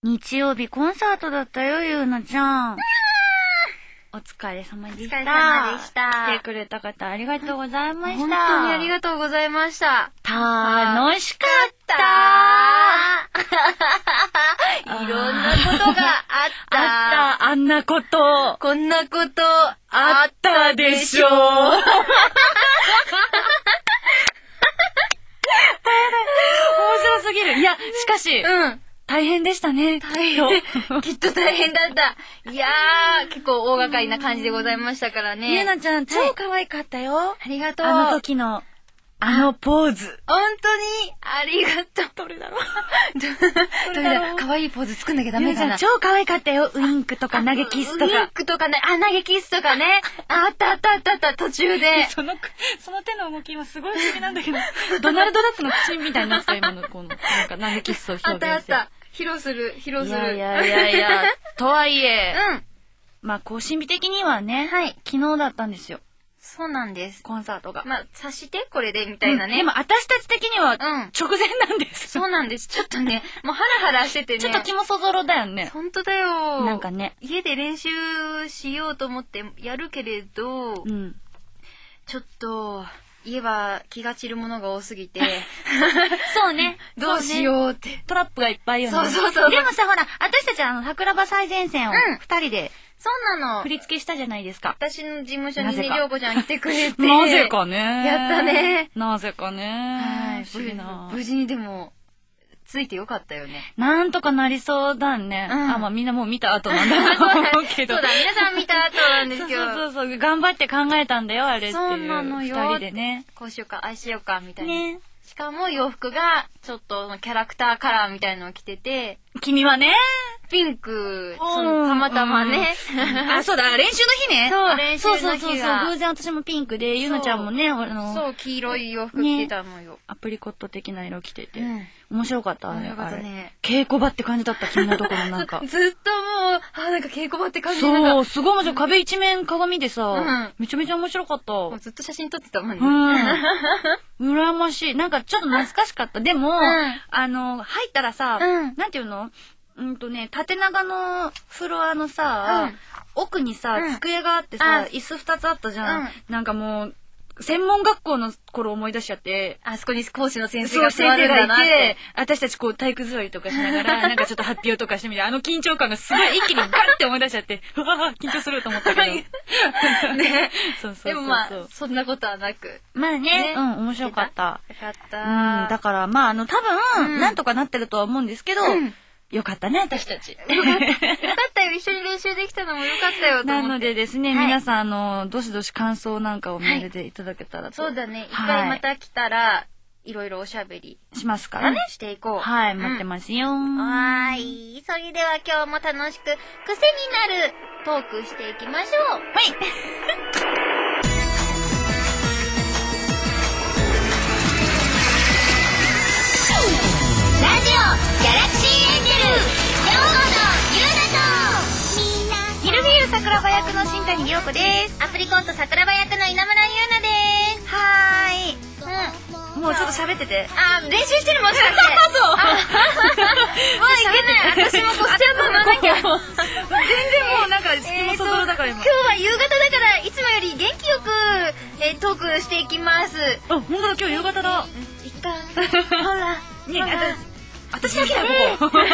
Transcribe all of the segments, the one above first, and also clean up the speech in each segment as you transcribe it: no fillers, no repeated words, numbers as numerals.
日曜日コンサートだったよ、ゆうなちゃん。お疲れ様でした。 お疲れ様でした。 来てくれた方ありがとうございました。 本当にありがとうございました。 楽しかったいろんなことがあった。 あんなこと。 こんなことあったでしょう。面白すぎる。いや、しかし、大変でしたね。 大変。きっと大変だった。いやー、結構大掛かりな感じでございましたからね。 ゆうなちゃん、超可愛かったよ。 ありがとう。 あの時の、あのポーズ。 本当に、ありがとう。 どれだろうどれだ可愛いポーズ作んなきゃダメかな。 超可愛かったよ。ウインクとか投げキスとか。 ウインクとかね、投げキスとかね。あった途中で。 その手の動き今すごい不思議なんだけど、ドナルドダックの口みたいになってた今のこの、なんか投げキスを表現して。 あった。披露する。 いや、とはいえ、まあ、こう、神秘的にはね、昨日だったんですよ。 そうなんです。 コンサートが。 まあ、察してこれでみたいなね。 でも私たち的には直前なんです。 そうなんです。ちょっとね、もうハラハラしててね。 ちょっと気もそぞろだよね。 本当だよ。 なんかね。 家で練習しようと思ってやるけれど、ちょっと、家は気が散るものが多すぎて。 そうね。 どうしようって。 トラップがいっぱいよね。 そう。 でもさ、ほら、私たち桜庭最前線を二人で、 そうなの。 振り付けしたじゃないですか。 私の事務所にね、りょうこちゃん来てくれて。 なぜかね。 やったね。 なぜかね。不思議な。 無事にでも、ついてよかったよね。 なんとかなりそうだね。まあみんなもう見た後なんだと思うけど。 そうだ、皆さん見た後なんですけど。 そう。頑張って考えたんだよ、あれっていう。そうなのよ。二人でね。 こうしようか、ああしようか、みたいな。ね。しかも洋服が、ちょっとキャラクターカラーみたいのを着てて。 君はね。 ピンク、たまたまね。 そうだ、練習の日ね。 そう、練習の日が。 そう、偶然私もピンクで、ゆなちゃんもね、 そう、黄色い洋服着てたのよ。 アプリコット的な色着てて。面白かったね。 面白かったね。 稽古場って感じだった、君のところなんか。 ずっともう、なんか稽古場って感じで。 そう、すごい面白い。壁一面鏡でさ、めちゃめちゃ面白かった。 ずっと写真撮ってたもんね。 羨ましい。なんかちょっと懐かしかった。でも、入ったらさ、なんていうの？縦長のフロアのさ、奥にさ、机があってさ、椅子2つあったじゃん。なんかもう、専門学校の頃思い出しちゃって。 あそこに講師の先生が座るんだなって。 私たちこう体育座りとかしながら、なんかちょっと発表とかしてみて、緊張感がすごい一気にガッて思い出しちゃって、うわぁ、緊張すると思ったけど。 ね。 そう。 でもまあ、そんなことはなく。 まあね、面白かった。 よかった。 だからまあ、多分、なんとかなってるとは思うんですけど、よかったね、私たち。よかったよ、一緒に練習できたのもよかったよ、 なのでですね、皆さん、どしどし感想なんかをメールでいただけたらと。 そうだね、一回また来たら、いろいろおしゃべりしますからね。 していこう。 はい、待ってますよ。 はい。それでは今日も楽しく、癖になるトークしていきましょう。 はい。 ラジオギャラクシーエンジェル両方のゆうなとミルフィーユ桜庭役の新谷涼子です。 アプリコット桜庭役の稲村ゆうなです。 はーい。もうちょっと喋ってて。 練習してるもんね。そう。もういけない。私もこっちゃんとならなきゃ。全然もうなんか、気もそぞろだから今。 今日は夕方だからいつもより元気よく、トークしていきます。 あ、ほんとだ、今日夕方だ。 ほら。 私だけだよ、ここ。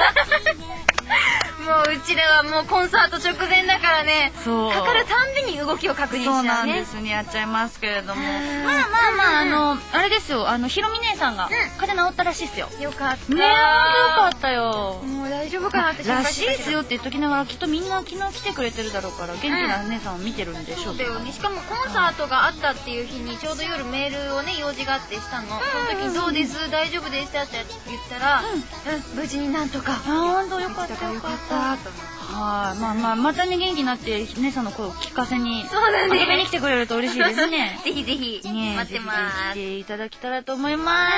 もううちらはもうコンサート直前だからね。 そう。 かかるたんびに動きを確認しちゃうね。 そうなんですね、やっちゃいますけれども。まあ、あれですよ、ひろみ姉さんが、風邪治ったらしいっすよ。 よかった。 ねえ、よかったよ。 もう大丈夫かなって心ら配してたけど。 しいっすよって言っときながら、きっとみんな昨日来てくれてるだろうから、元気な姉さんを見てるんでしょうけど。 しかもコンサートがあったっていう日にちょうど夜メールをね、用事があってしたの。その時どうです？大丈夫でしたって言ったら、無事になんとか。 ほんとよかったよかった。はい、まあまたね元気になって姉さんの声を聞かせに遊びに来てくれると嬉しいですね。 ぜひぜひ待ってます。 ぜひ来ていただけたらと思います。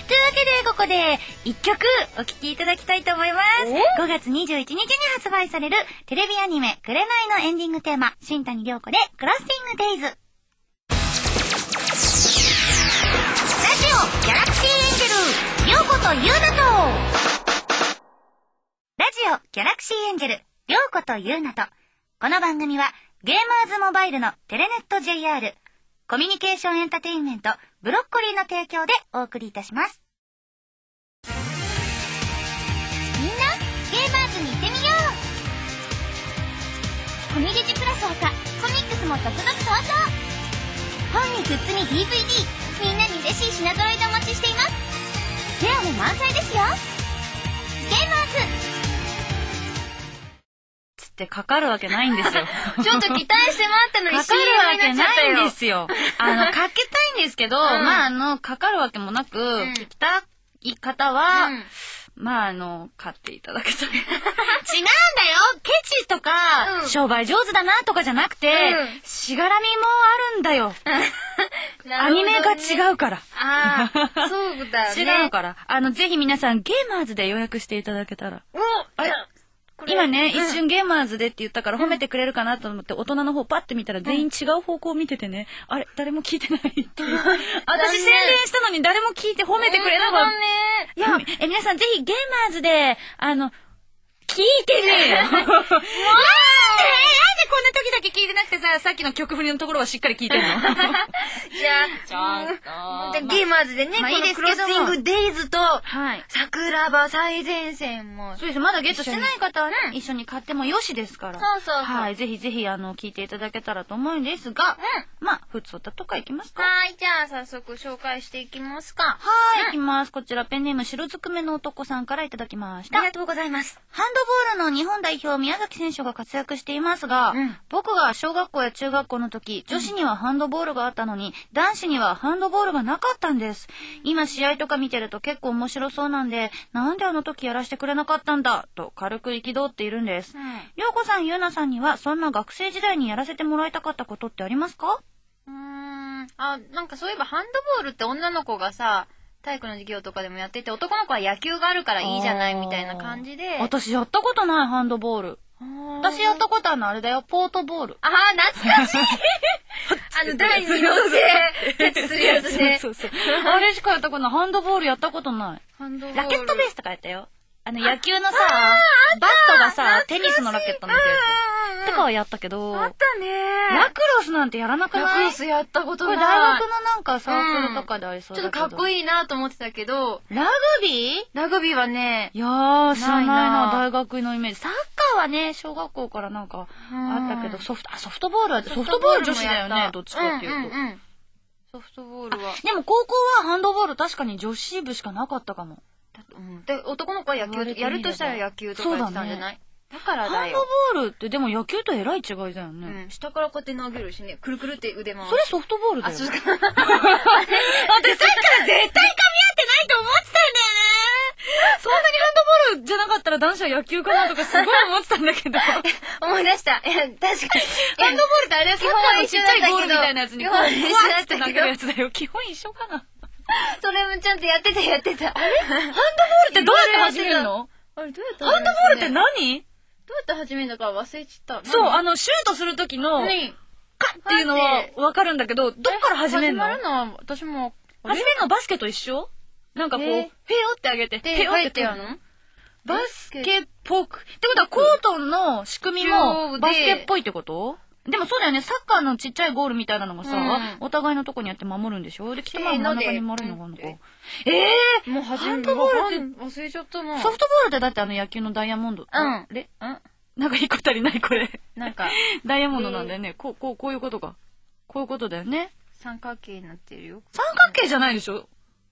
というわけでここで1曲お聴きいただきたいと思います。5月21日に発売されるテレビアニメ「紅」のエンディングテーマ、新谷涼子でクロッシングデイズ。ラジオギャラクシーエンジェル涼子とゆうなとラギャラクシーエンジェル、りょうことゆうなと。この番組はゲーマーズモバイルのテレネット JR、コミュニケーションエンタテインメントブロッコリーの提供でお送りいたします。みんなゲーマーズに行ってみよう。コミデジプラス他コミックスも続々登場。本にグッズに DVD、 みんなに嬉しい品揃えでお待ちしています。フェアも満載ですよ。ゲーマーズつってかかるわけないんですよ。 ちょっと期待して待ったのにかかるわけないんでよ。 すよ。かけたいんですけど、まあかかるわけもなく、聞きたい方は、まあ買っていただけたら。違うんだよ、ケチとか、商売上手だなとかじゃなくて、しがらみもあるんだよ。アニメが違うから。 ああ、そうだよね。 違うから。ぜひ皆さんゲーマーズで予約していただけたら。今ね、一瞬ゲーマーズでって言ったから褒めてくれるかなと思って大人の方パッて見たら全員違う方向を見ててね、あれ誰も聞いてないっていう。私宣伝したのに誰も聞いて褒めてくれなかった。いや、皆さんぜひゲーマーズで、聞いてねよ。なんでこんな時だけ聞いてなくてさっきの曲振りのところはしっかり聞いてんの。 じゃあ、ちょっと。ゲーマーズでね、このクロッシングデイズと、桜庭最前線も。 そうです。まだゲットしてない方はね、一緒に買ってもよしですから。 そうそうそう。 はい。ぜひぜひ、聞いていただけたらと思うんですが、まあ、ふつおたとかいきますか。 はい。じゃあ、早速紹介していきますか。 はい。いきます。こちら、ペンネーム白ずくめの男さんからいただきました。 ありがとうございます。 ハンドボールの日本代表宮崎選手が活躍していますが、僕が小学校や中学校の時、女子にはハンドボールがあったのに、男子にはハンドボールがなかったんです。今試合とか見てると結構面白そうなんで、なんであの時やらせてくれなかったんだ、と軽く憤っているんです。りょうこさん、ゆうなさんには、そんな学生時代にやらせてもらいたかったことってありますか？ なんかそういえばハンドボールって女の子がさ、体育の授業とかでもやってて、男の子は野球があるからいいじゃないみたいな感じで。 私やったことない、ハンドボール。私やったことあるのあれだよ、ポートボール。 懐かしい。台に乗って、キャッチするやつね。 そう。あれしかやったことない。ハンドボールやったことない。ラケットベースとかやったよ。野球のさ、バットがさ、テニスのラケットみたいなやつ。とかはやったけど。 あったね。 ラクロスなんてやらなくない？ ラクロスやったことない。 これ大学のなんかサークルとかでありそうだけど。 ちょっとかっこいいなと思ってたけど。 ラグビーはね。 いやー、知らないな、大学のイメージ。サッカーはね、小学校からなんかあったけど、ソフトボールは、ソフトボール女子だよね、どっちかっていうと。 ソフトボールは。 でも高校はハンドボール確かに女子部しかなかったかも。 で、男の子は野球、やるとしたら野球とかやってたんじゃない？だからだよ。 ハンドボールってでも野球とえらい違いだよね。 下からこうやって投げるしね、くるくるって腕回す。 それソフトボールだよ。 そうか。 私さっきから絶対噛み合ってないと思ってたんだよね。そんなにハンドボールじゃなかったら男子は野球かなとかすごい思ってたんだけど。 思い出した。確かに。ハンドボールってあれは基本一緒だったけど。ゴールみたいなやつにこう、わって投げるやつだよ。基本一緒かな。 それもちゃんとやってた。あれハンドボールってどうやって始めるの？ あれどうやってハンドボールって何？ どうやって始めるんだか忘れちゃった。 そう、シュートするときの、カッっていうのはわかるんだけど、どっから始めるの？ 始まるのは、私も。 始めるのバスケと一緒？なんかこう、フェヨってあげて、 フェヨってやるの？ バスケっぽく。ってことはコートの仕組みもバスケっぽいってこと？でもそうだよね、サッカーのちっちゃいゴールみたいなのがさ、お互いのとこにやって守るんでしょ？で、きっと真ん中に丸いのがあるのか。 もうハンドボールって忘れちゃったな。 ソフトボールってだって野球のダイヤモンド。なんか一個足りないこれ。なんか。ダイヤモンドなんだよね。こういうことか。こういうことだよね。 三角形になってるよ。 三角形じゃないでしょ？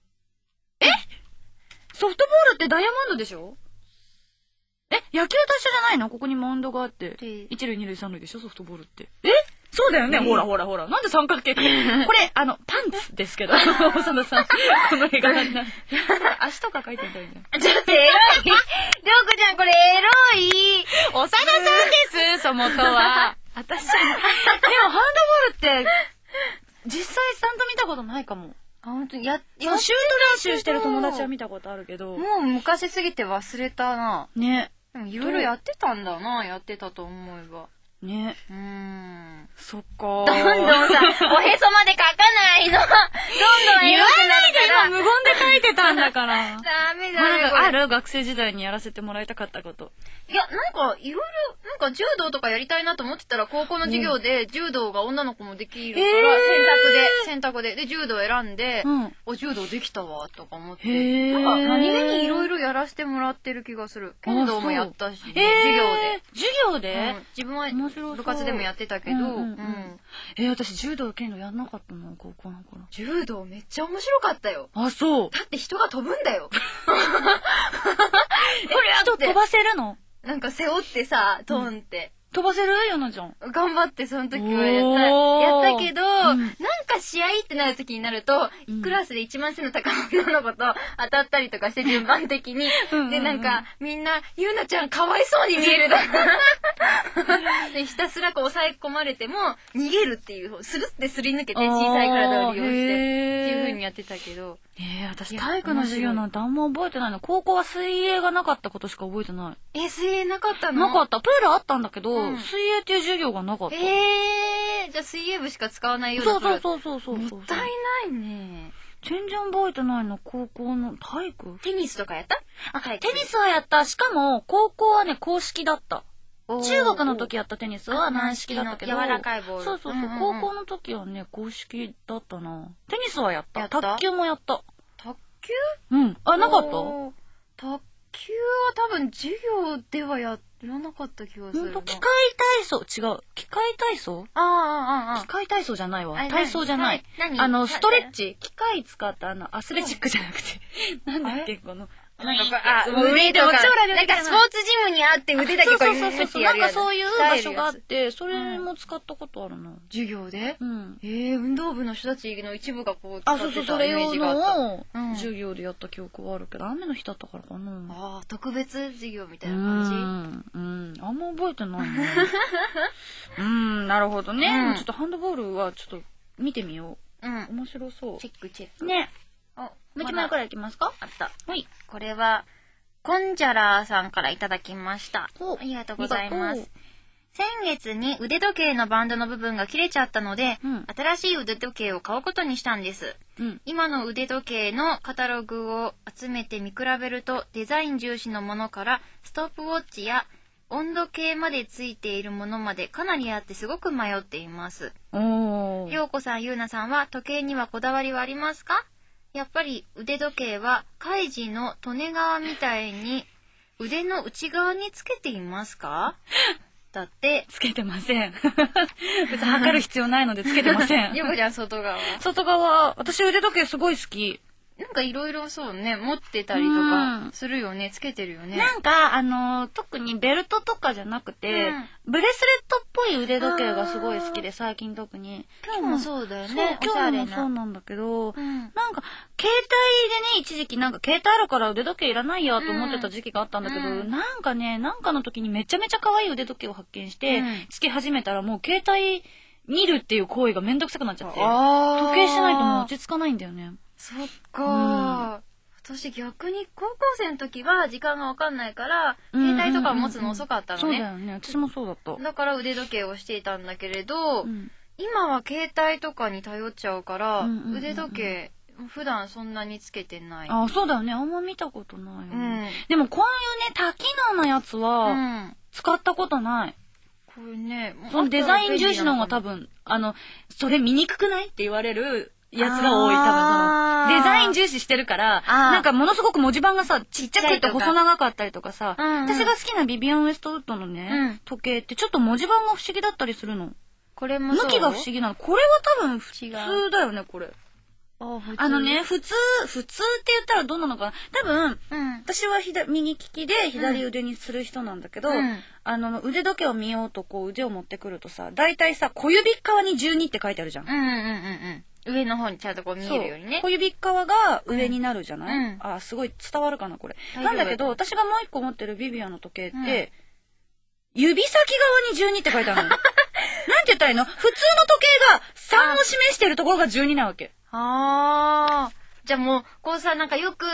ソフトボールってダイヤモンドでしょ？野球と一緒じゃないの？ここにマウンドがあって。一塁二塁三塁でしょ？ソフトボールって。そうだよね。ほら。なんで三角形これ、パンツですけど。長田さん。この絵柄になる。足とか描いてみたいじゃん。 ちょっとエロい。りょうこちゃんこれエロい。 長田さんです、そもとは。私、でもハンドボールって、実際ちゃんと見たことないかも。 本当にシュート練習してる友達は見たことあるけど。 もう昔すぎて忘れたな。 ね。 でもいろいろやってたんだな、やってたと思えば。 ね。そっか。 どんどんさ、おへそまで書かないの。どんどんエロくなるから。 今無言で書いてたんだから。 ダメだなんよ。 かある学生時代にやらせてもらいたかったこと。 いや、なんか、いろいろ、なんか柔道とかやりたいなと思ってたら、高校の授業で柔道が女の子もできるから、選択で、柔道選んで、柔道できたわ、とか思って。なんか、何気にいろいろやらせてもらってる気がする。剣道もやったし、授業で。 授業で自分は部活でもやってたけど、 私柔道剣道やんなかったの、高校の頃。 柔道めっちゃ面白かったよ。 あ、そう。 だって人が飛ぶんだよ。 人飛ばせるの？ なんか背負ってさ、トンって。 飛ばせるよなちゃん。 頑張ってその時はやったけど、なんか試合ってなる時になると、クラスで一番背の高い女の子と当たったりとかして順番的に。で、なんかみんな、ゆうなちゃんかわいそうに見えるだ。で、ひたすらこう抑え込まれても逃げるっていう、スルってすり抜けて小さい体を利用してっていう風にやってたけど。 私体育の授業なんてあんま覚えてないの。高校は水泳がなかったことしか覚えてない。 水泳なかったの？ なかった。プールあったんだけど、水泳っていう授業がなかった。 じゃあ水泳部しか使わないような。 そう。もったいないね。 全然覚えてないの。高校の体育。 テニスとかやった？ テニスはやった。しかも高校はね、公式だった。中学の時やったテニスは軟式だったけど、 柔らかいボール。 そう。高校の時はね、公式だったな。テニスはやった。卓球もやった。 卓球？ なかった？ 卓球は多分授業ではやらなかった気がするな。 機械体操違う。機械体操？機械体操じゃないわ。体操じゃない。ストレッチ。機械使ったアスレチックじゃなくて。なんだっけこの。 なんか腕とか、なんかスポーツジムにあって腕だけこういうふってやるやつ。 なんかそういう場所があって、それも使ったことあるな。 授業で？運動部の人たちの一部がこう使ってたイメージがあった。 授業でやった記憶はあるけど、雨の日だったからかな。 特別授業みたいな感じ？あんま覚えてないね。なるほどね。ちょっとハンドボールはちょっと見てみよう。面白そう。 チェック。 ね。もう一枚くらいいきますか？ あった。 はい。 これは、コンジャラーさんからいただきました。ありがとうございます。先月に腕時計のバンドの部分が切れちゃったので、新しい腕時計を買うことにしたんです。今の腕時計のカタログを集めて見比べると、デザイン重視のものからストップウォッチや温度計までついているものまでかなりあってすごく迷っています。ようこさん、ゆうなさんは時計にはこだわりはありますか？やっぱり腕時計はカイジの利根川みたいに腕の内側につけていますか？だって。 つけてません。別に測る必要ないのでつけてません。 よこちゃん外側。 外側、私腕時計すごい好き。 なんかいろいろそうね、持ってたりとかするよね、つけてるよね。 なんか特にベルトとかじゃなくて、ブレスレットっぽい腕時計がすごい好きで、最近特に。 今日もそうだよね。 今日もそうなんだけど、なんか携帯でね、一時期なんか携帯あるから腕時計いらないやと思ってた時期があったんだけど、なんかね、なんかの時にめちゃめちゃ可愛い腕時計を発見して、つけ始めたらもう携帯見るっていう行為がめんどくさくなっちゃって、時計してないともう落ち着かないんだよね。 そっか。私逆に高校生の時は時間がわかんないから携帯とか持つの遅かったのね。 そうだよね。私もそうだった。 だから腕時計をしていたんだけれど、今は携帯とかに頼っちゃうから腕時計普段そんなにつけてない。 そうだよね。あんま見たことないよね。でもこういうね多機能なやつは使ったことない。 これね、 そのデザイン重視の方が多分それ見にくくないって言われるやつが多い。多分そのデザイン重視してるからなんかものすごく文字盤がさちっちゃくて細長かったりとかさ、私が好きなビビアン・ウェストウッドのね時計ってちょっと文字盤が不思議だったりするの。 これも向きが不思議なの。これは多分普通だよねこれ。普通って言ったらどうなのかな。多分私は右利きで左腕にする人なんだけど、腕時計を見ようとこう腕を持ってくるとさ、だいたいさ小指側に12って書いてあるじゃん。 上の方にちゃんとこう見えるようにね。 小指側が上になるじゃない？すごい伝わるかなこれ。なんだけど私がもう一個持ってるビビアの時計って指先側に12って書いてあるの。なんて言ったらいいの？普通の時計が3を示してるところが12なわけ。 じゃあもうこうさなんかよく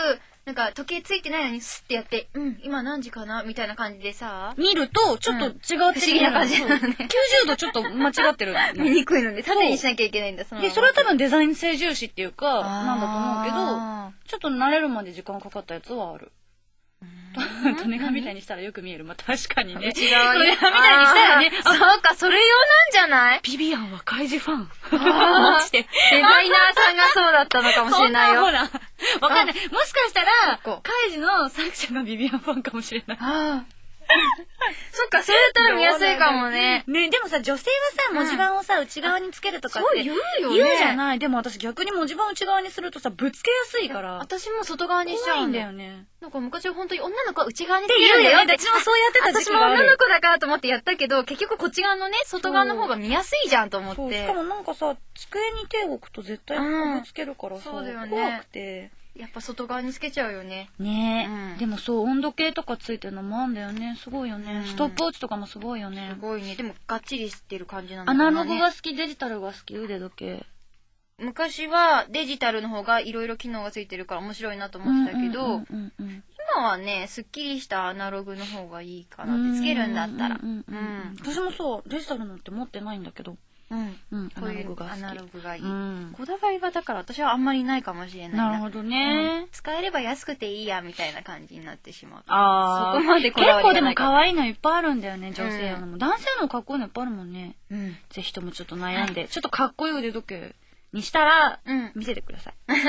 なんか時計ついてないのにスッてやって、今何時かなみたいな感じでさ。 見ると、ちょっと違って不思議な感じなのね。 90度ちょっと間違ってる。 見にくいので、縦にしなきゃいけないんだ、 で、それは多分デザイン性重視っていうか、なんだと思うけど、ちょっと慣れるまで時間かかったやつはある。利根川みたいにしたらよく見える。まあ、確かにね。 内側に。 利根川みたいにしたらね。 そうか、それ用なんじゃない？ ビビアンはカイジファン。 デザイナーさんがそうだったのかもしれないよ。 ほら、わかんない。もしかしたら、カイジの作者がビビアンファンかもしれない。 そっか、それだったら見やすいかもね。 ね、でもさ、女性はさ、文字盤をさ、内側につけるとかって。 そう言うよね。 言うじゃない。でも私逆に文字盤内側にするとさ、ぶつけやすいから。 私も外側にしちゃうんだよね。 なんか昔は本当に女の子は内側につけるんだよ。 私もそうやってた時期がある。 私も女の子だからと思ってやったけど、結局こっち側のね、外側の方が見やすいじゃんと思って。 しかもなんかさ、机に手を置くと絶対ぶつけるからさ、 そうだよね。 怖くて。 やっぱ外側につけちゃうよね。 ねえ、でもそう温度計とかついてるのもあんだよね。すごいよね。ストップウォッチとかもすごいよね。 すごいね。でもがっちりしてる感じなんだアナログが好き、デジタルが好き、腕時計。 昔はデジタルの方がいろいろ機能がついてるから面白いなと思ってたけど、今はねすっきりしたアナログの方がいいかなってつけるんだったら。 私もそうデジタルのって持ってないんだけど。 こういうアナログがいい。こだわりはだから私はあんまりないかもしれないな。 なるほどね。 使えれば安くていいやみたいな感じになってしまう。 ああ。 そこまでこだわりがない。 結構でも可愛いのいっぱいあるんだよね、女性のも。男性のかっこいいのいっぱいあるもんね。ぜひともちょっと悩んで、ちょっとかっこいい腕時計にしたら、見せてください。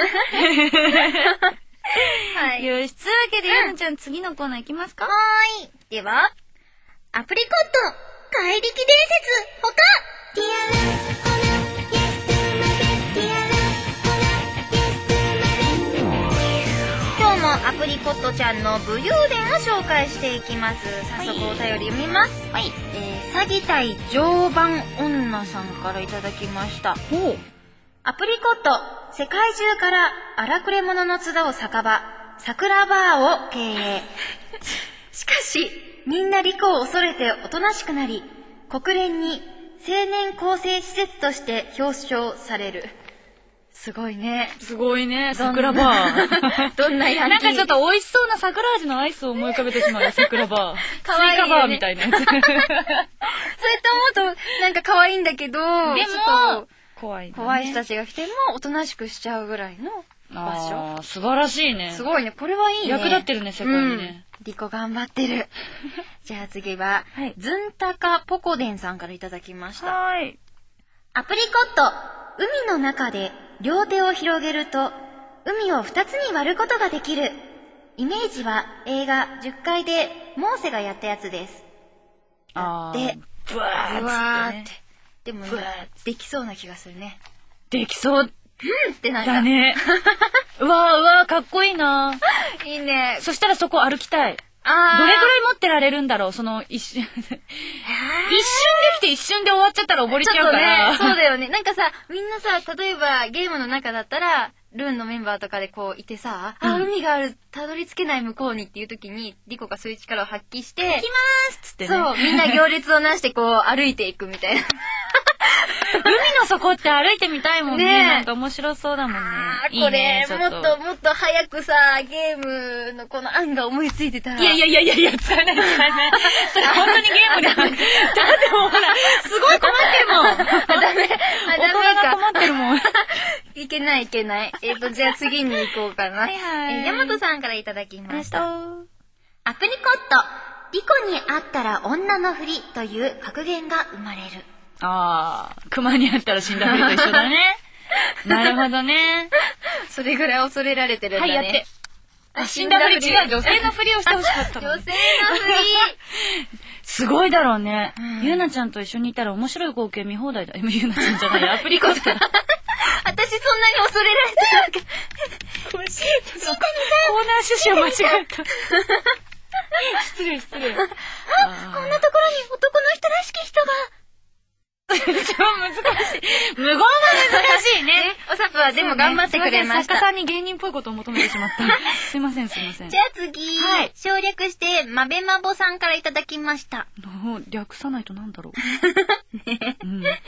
はい。よし、つうわけで、ゆなちゃん次のコーナーいきますか？ はーい。では、アプリコット、怪力伝説、他今日もアプリコットちゃんの武勇伝を紹介していきます。早速お便り読みます。はい。詐欺対常磐女さんからいただきました。ほう。アプリコット、世界中から荒くれ者の集う酒場、桜バーを経営。しかし、みんなリコを恐れておとなしくなり、国連に青年更生施設として表彰される。すごいね。 すごいね。桜バー。 どんなヤンキー。 なんかちょっと美味しそうな桜味のアイスを思い浮かべてしまう桜バー。 かわいい、ね。 スイカバーみたいなやつ。そうやって思うとなんか可愛いんだけど、 でも怖い、ね。 怖い人たちが来てもおとなしくしちゃうぐらいの場所。 素晴らしいね。 すごいね。これはいいね。 役立ってるね、世界にね。 リコ頑張ってる。じゃあ次は、ズンタカポコデンさんからいただきました。 はい。 アプリコット、海の中で両手を広げると、海を2つに割ることができる。イメージは映画10階でモーセがやったやつです。で、 ブワーって。 でもね、できそうな気がするね。 できそう。 ってなんか。 だね。うわかっこいいな。 いいね。 そしたらそこ歩きたい。どれぐらい持ってられるんだろう、その一瞬。一瞬できて一瞬で終わっちゃったら溺れちゃうから。 ね、そうだよね。なんかさ、みんなさ、例えばゲームの中だったら、ルーンのメンバーとかでこういてさ、海がある、たどり着けない向こうにっていう時に、リコがそういう力を発揮して、 行きまーすっつってね。 そう、みんな行列をなしてこう歩いていくみたいな。 海の底って歩いてみたいもんね。なんか面白そうだもんね。 これ、もっと早くさ、ゲームのこの案が思いついてたら。 いや、使えない。それ本当にゲームだ。だってもうほら、すごい困ってるもん。 ダメか。 大人が困ってるもん。 いけない。じゃあ次に行こうかな。ヤマトさんからいただきました。 アプリコット、リコに会ったら女のふりという格言が生まれる。 熊に会ったら死んだふりと一緒だね。なるほどね。 それぐらい恐れられてるんだね。 はい、やって。死んだふり違う。女性のふりをしてほしかったの。 女性のふり。 すごいだろうね。ゆうなちゃんと一緒にいたら面白い光景見放題だ。ゆうなちゃんじゃない。アプリコット。 私そんなに恐れられてるわけ。 コーナー趣旨を間違えた。失礼。 こんなところに男の人らしき人が。 超難しい。無言は難しいね。 おさぷはでも頑張ってくれました。 作家さんに芸人っぽいことを求めてしまった。すいません。じゃあ次、省略して、まべまぼさんからいただきました。 略さないとなんだろう。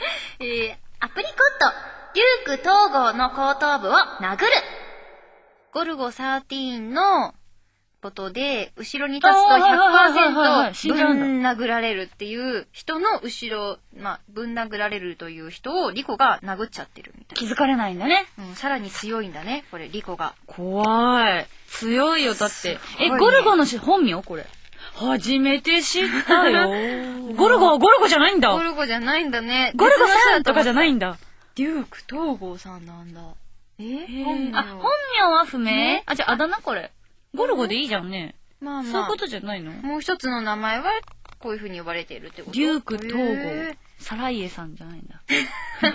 アプリコット、デューク東郷の後頭部を殴る。 ゴルゴ13のことで、後ろに立つと 100% ぶん殴られるっていう人の後ろ、ぶん殴られるという人をリコが殴っちゃってるみたいな。 気づかれないんだね。 さらに強いんだね、これ、リコが。 怖い。強いよ、だって。ゴルゴの本名これ。初めて知ったよ。ゴルゴじゃないんだ。 ゴルゴじゃないんだね。 ゴルゴさんとかじゃないんだ。 デューク東郷さんなんだ。 本名は不明？じゃああだ名これ。ゴルゴでいいじゃんね。そういうことじゃないの？ もう一つの名前はこういう風に呼ばれているってこと？ デューク東郷。サライエさんじゃないんだ。 ちょっ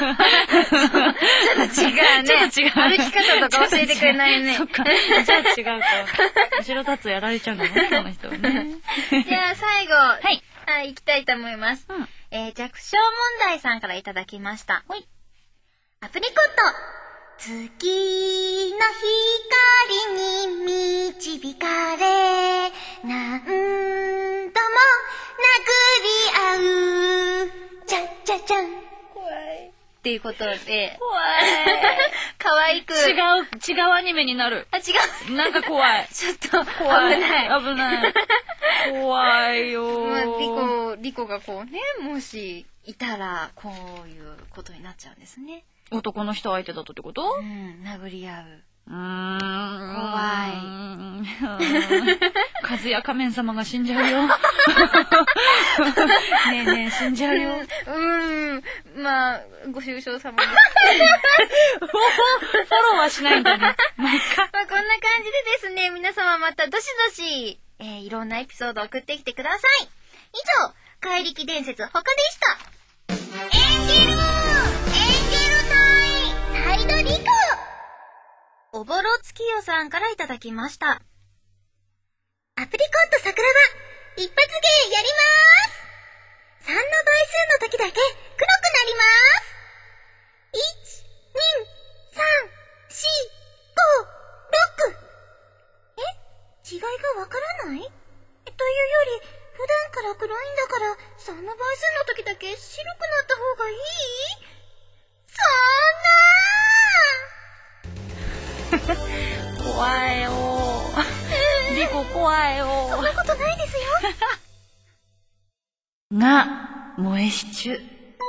と違うね。 ちょっと違う。 歩き方とか教えてくれないね。 そっか。じゃあ違うか。後ろ立つやられちゃうのね、この人はね。 じゃあ最後。はい。行きたいと思います。弱小問題さんからいただきました。 アプリコット。月の光に導かれ、何度も殴り合う。じゃじゃじゃん。 怖い。っていうことで。 怖い。 可愛く。 違うアニメになる。 違う。なんか怖い。 ちょっと怖い。 危ない。怖いよ。 リコがこうね、もしいたら、こういうことになっちゃうんですね。 男の人相手だとってこと？ 殴り合う。 怖い。 カズヤ仮面様が死んじゃうよ。ねえねえ、死んじゃうよ。 ご愁傷様です。 フォローはしないんだね。 こんな感じでですね、皆様またどしどし、いろんなエピソードを送ってきてください。以上、怪力伝説他でした。 サイドリコ。 おぼろ月夜さんからいただきました。 アプリコット桜庭、一発芸やりまーす。3の倍数の時だけ黒くなりまーす。1、2、3、4、5、6。違いがわからない？というより、普段から黒いんだから、3の倍数の時だけ白くなった方がいい？そんなー怖いよー。リコ怖いよー。 そんなことないですよ。 が、萌えシチュ。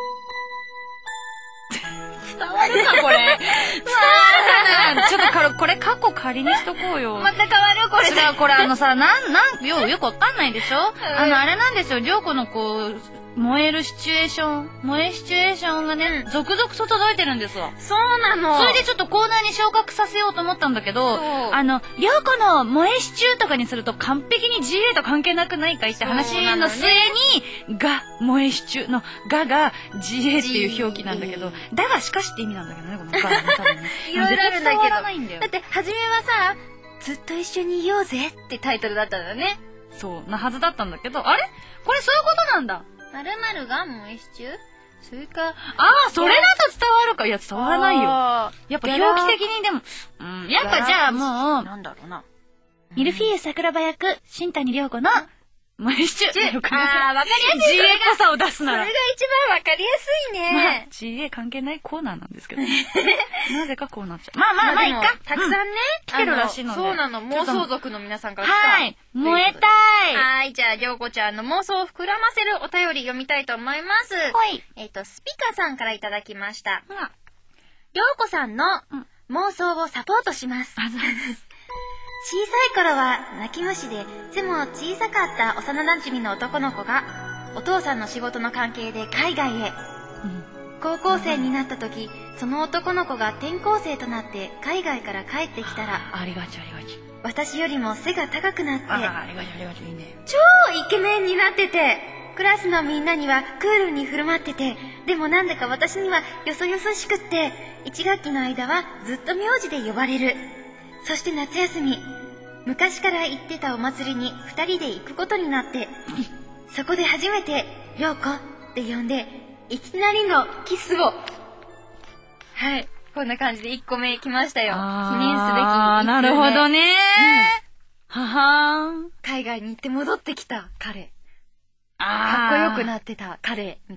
伝わるかこれ。伝わるかな。ちょっとこれ過去仮にしとこうよ。 また変わるこれ。 違う、これよくわかんないでしょ？あれなんですよ、りょうこのこう、燃えシチュエーションがね、続々と届いてるんですわ。 そうなの。 それでちょっとコーナーに昇格させようと思ったんだけど、りょうこの萌えシチューとかにすると完璧に GA と関係なくないかいって話の末に、が、萌えシチューのがが GA っていう表記なんだけど、だがしかしって意味なんだけどね、このがの多分ね。 いろいろあるんだけど。だって、初めはさ、ずっと一緒にいようぜってタイトルだったんだよね。 そうなはずだったんだけど、あれこれそういうことなんだ。 〇〇が萌えシチュー？それか。 それだと伝わるか。いや、伝わらないよ。やっぱ表記的にでも、やっぱじゃあもう、 なんだろうな。 ミルフィーユ桜庭役、新谷涼子の、萌えシチュー。 わかりやすい。 GA っぽさを出すなら。 それが一番わかりやすいね。 GA 関係ないコーナーなんですけどね。なぜかこうなっちゃう。まあ、いっか。 たくさんね、 来てるらしいので。 そうなの、妄想族の皆さんから来た。 はい。燃えたい。 はい、じゃあ、りょうこちゃんの妄想を膨らませるお便り読みたいと思います。 はい。 スピカさんからいただきました。りょうこさんの妄想をサポートします。小さい頃は泣き虫で背も小さかった幼馴染の男の子がお父さんの仕事の関係で海外へ、高校生になった時その男の子が転校生となって海外から帰ってきたらありがち私よりも背が高くなってありがちいいね。 超イケメンになっててクラスのみんなにはクールに振る舞っててでもなんだか私にはよそよそしくって1学期の間はずっと名字で呼ばれる。そして夏休み昔から行ってたお祭りに2人で行くことになってそこで初めて涼子って呼んでいきなりのキスを。はい、こんな感じで1個目来ましたよ。記念すべき1個目。 なるほどね。ははーん。 海外に行って戻ってきた彼、かっこよくなってた彼みたいな。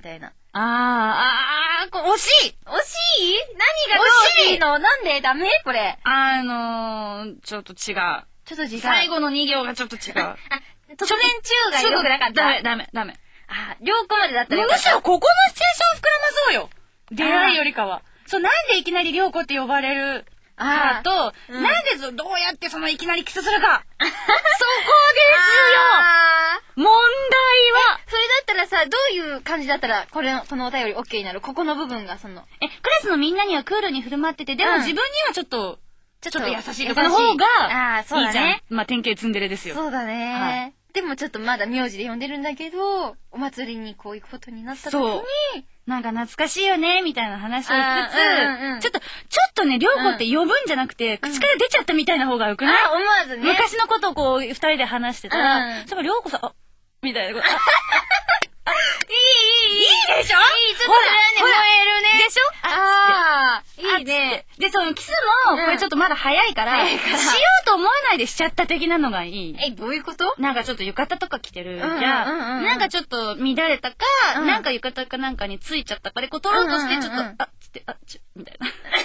惜しい何が惜しいの？なんでダメこれ。 ちょっと違う。 ちょっと違う。 最後の2行がちょっと違う。 突然中が良くなかった？ ダメ。 良子までだったらよかった。 むしろここのシチュエーションを膨らまそうよ。出会いよりかは。そう、なんでいきなり良子って呼ばれるかと、なんでどうやっていきなりキスするか。そこですよ問題は。 それだったらさ、どういう感じだったら、このお便り OK になる？ここの部分がクラスのみんなにはクールに振る舞ってて、でも自分にはちょっと優しいとかの方がいいじゃん。まあ、典型ツンデレですよ。 そうだね。でもちょっとまだ名字で呼んでるんだけど、お祭りにこう行くことになった時に、 なんか懐かしいよね、みたいな話をしつつ、ちょっとね、りょうこって呼ぶんじゃなくて、口から出ちゃったみたいな方がよくない？ 思わずね。 昔のことをこう、二人で話してたら、そうか、りょうこさん、みたいなこと。いいでしょ？ いい、ちょっとそれはね、燃えるね。 でしょ？ いいね。 で、そのキスも、これちょっとまだ早いから、しようと思わないでしちゃった的なのがいい。 どういうこと？ なんかちょっと浴衣とか着てるじゃん。なんかちょっと乱れたか、なんか浴衣かなんかについちゃったかで、こう取ろうとして、ちょっと、みたいな。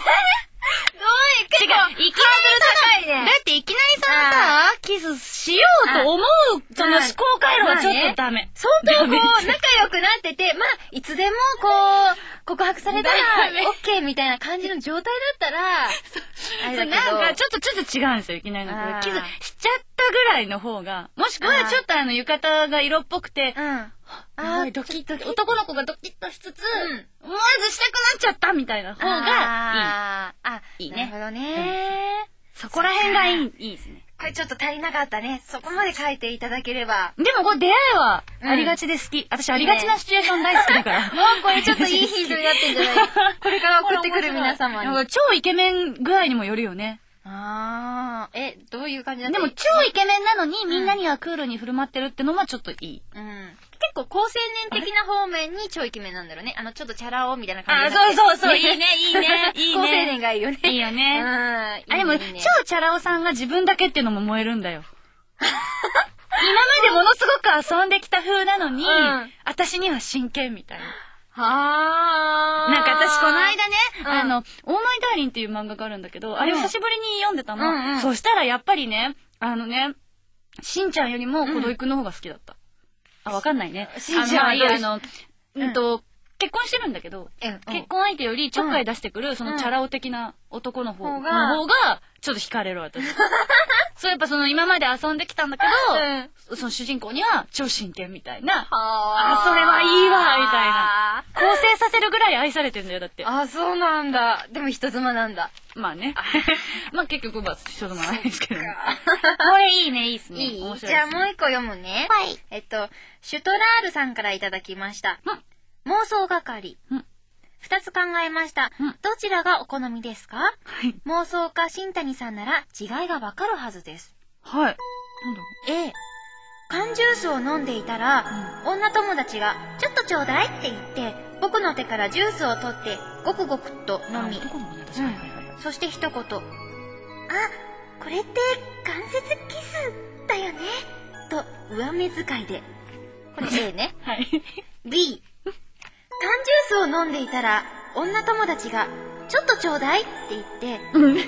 違う、いきなりさ、だっていきなりさ、キスしようと思う、その思考回路はちょっとダメ。 相当こう、仲良くなってて、まあ、いつでもこう、告白されたら、OK みたいな感じの状態だったら、あれだけど。 なんか、ちょっと違うんですよ、いきなりの。キスしちゃったぐらいの方が、もしくはちょっと浴衣が色っぽくて、ドキッと、男の子がドキッとしつつ、思わずしたくなっちゃったみたいな方がいい。いいね。 なるほどね。 そこら辺がいいですね。 これちょっと足りなかったね。そこまで書いていただければ。 でもこれ出会いはありがちで好き。私ありがちなシチュエーション大好きだから。 もうこれちょっといいヒントになってんじゃないこれから送ってくる皆様に。 超イケメン具合にもよるよね。 どういう感じだった？ でも超イケメンなのにみんなにはクールに振る舞ってるってのはちょっといい。 結構高青年的な方面に超イケメンなんだろうね。ちょっとチャラ男みたいな感じ。 そう、いいね。 高青年がいいよね。 いいよね。でも、超チャラ男さんが自分だけっていうのも燃えるんだよ。今までものすごく遊んできた風なのに、私には真剣みたいな。なんか私この間ね、オーマイダーリンっていう漫画があるんだけど、あれを久しぶりに読んでたの。そしたらやっぱりね、しんちゃんよりも小戸井くんの方が好きだった。わかんないね。 しんちゃんは結婚してるんだけど、結婚相手よりちょっかい出してくる、そのチャラ男的な男の方が、ちょっと惹かれる私。そうやっぱその今まで遊んできたんだけど、その主人公には超真剣みたいな。それはいいわみたいな。構成させるぐらい愛されてんだよ、だって。 そうなんだ。でも人妻なんだ。 まあね。まあ結局は人妻ないですけど。これいいね、いいっすね。 いい？じゃあもう一個読むね。 はい。 シュトラールさんからいただきました。妄想係。2つ考えました。どちらがお好みですか？妄想家新谷さんなら違いがわかるはずです。 はい。なんだろう。 A、缶ジュースを飲んでいたら、女友達がちょっとちょうだいって言って、僕の手からジュースを取ってごくごくっと飲み、そして一言、これって関節キスだよねと上目遣いで。これ A ね。 はい。 B、缶ジュースを飲んでいたら女友達がちょっとちょうだいって言って、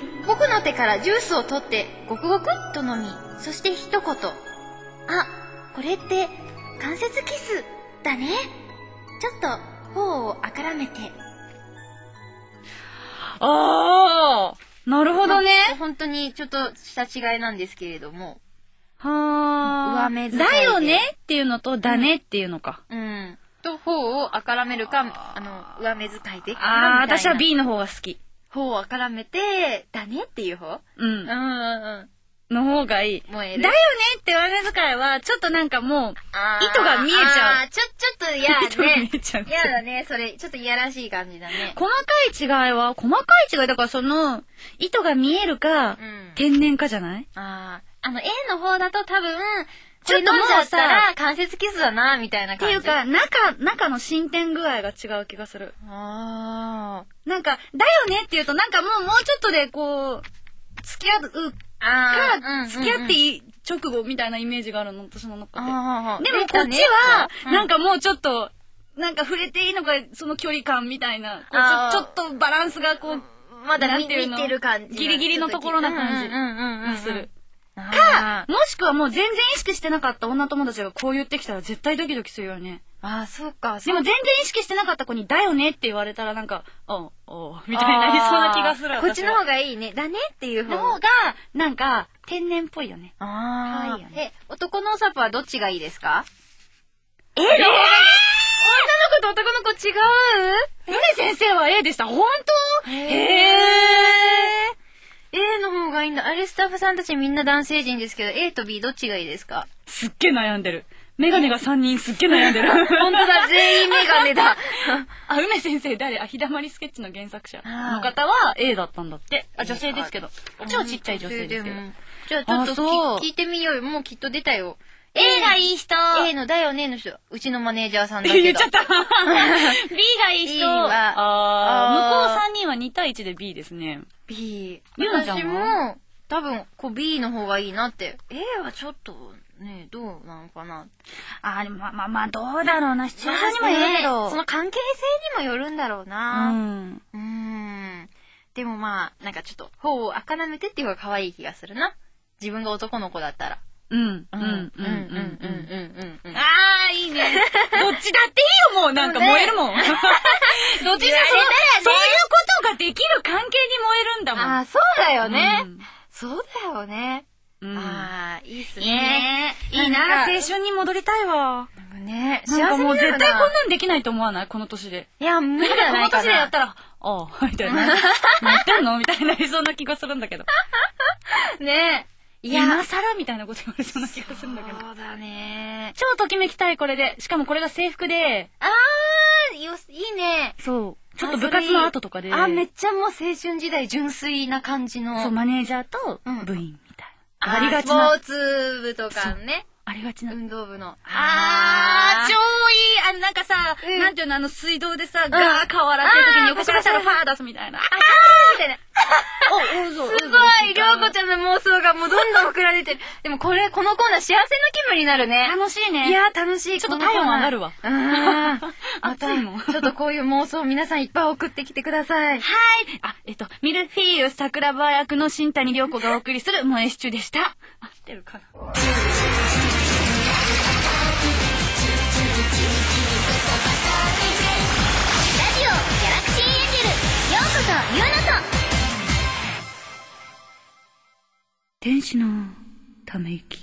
僕の手からジュースを取ってごくごくっと飲み、そして一言、これって関節キスだね。ちょっと頬をあからめて。 なるほどね。 本当にちょっとした違いなんですけれども。 上目遣いで。だよねっていうのとだねっていうのか。 と、頬をあからめるか、上目遣いで。 私は B の方が好き。 頬をあからめて、だねっていう方？ の方がいい。 燃える。 だよねって上目遣いは、ちょっとなんかもう、糸が見えちゃう。 ちょっと嫌ね。 糸が見えちゃう。 嫌だね。それ、ちょっといやらしい感じだね。 細かい違いだからその、糸が見えるか、天然かじゃない？ A の方だと多分、ちょっと飲んじゃったら関節キスだな、みたいな感じ。 っていうか、中の進展具合が違う気がする。なんか、だよねって言うと、なんかもうちょっとでこう、付き合う付き合っていい直後みたいなイメージがあるの、私の中で。でもこっちは、なんかもうちょっと、 なんか触れていいのか、その距離感みたいな、ちょっとバランスがこう、 まだ見てる感じ。 ギリギリのところな感じがする。か、もしくはもう全然意識してなかった女友達がこう言ってきたら絶対ドキドキするよね。 ああ、そうか。 でも全然意識してなかった子にだよねって言われたらなんか、おう、みたいになりそうな気がする。 こっちの方がいいね。だねっていう方が、なんか、天然っぽいよね。 ああ。可愛いよね。男のおサプはどっちがいいですか？ 女の子と男の子違う？ルネ先生は A でした。本当？ A の方がいいんだ。あれスタッフさんたちみんな男性陣ですけど、A と B どっちがいいですか？ すっげえ悩んでる。メガネが3人すっげえ悩んでる。 本当だ、全員メガネだ。 梅先生誰？ひだまりスケッチの原作者の方は A だったんだって。女性ですけど。超ちっちゃい女性ですけど。 じゃあちょっと聞いてみようよ。もうきっと出たよ。A がいい人 !A のだよねの人。うちのマネージャーさんだけど。 言っちゃった !B がいい人は、向こう3人は2対1で B ですね。 B。 私も、 多分、B の方がいいなって。A はちょっと、ね、どうなのかな。 まあ、どうだろうな。シチュエーションにもよるけど。 その関係性にもよるんだろうな。でもまあ、なんかちょっと、頬を赤なめてっていう方が可愛い気がするな。自分が男の子だったら。 いいね。どっちだっていいよ、もう。なんか燃えるもん。どっちだ、そういうことができる関係に燃えるんだもん。 そうだよね。そうだよね。いいっすね。 いいな、青春に戻りたいわ。 ね、 なんかもう絶対こんなんできないと思わない？この年で。 いや、無理だな。 この年でやったら、みたいな。何ってんのみたいになりそうな気がするんだけど。 ねえ。 今更みたいなこと言われそうな気がするんだけど。 そうだね。 超ときめきたい、これで。しかもこれが制服で。 いいね。 そう。ちょっと部活の後とかで。 めっちゃもう青春時代純粋な感じの。 そう、マネージャーと部員みたいな。 ありがちな。スポーツ部とかね。 ありがちな。 運動部の。 超いい。なんかさ、なんていうの、水道でさ、ガー顔洗ってる時に横からしたらファー出すみたいな。 みたいな。すごい、りょうこちゃんの妄想がもうどんどん膨らんでてる。でもこのコーナー幸せな気分になるね。 楽しいね。 いや、楽しい。 ちょっと体温上がるわ。 暑いもん。ちょっとこういう妄想皆さんいっぱい送ってきてください。 ミルフィーユ桜庭役の新谷涼子がお送りする萌えシチュでした。合ってるかな。ラジオギャラクシーエンジェル、ようこそゆうなと天使のため息。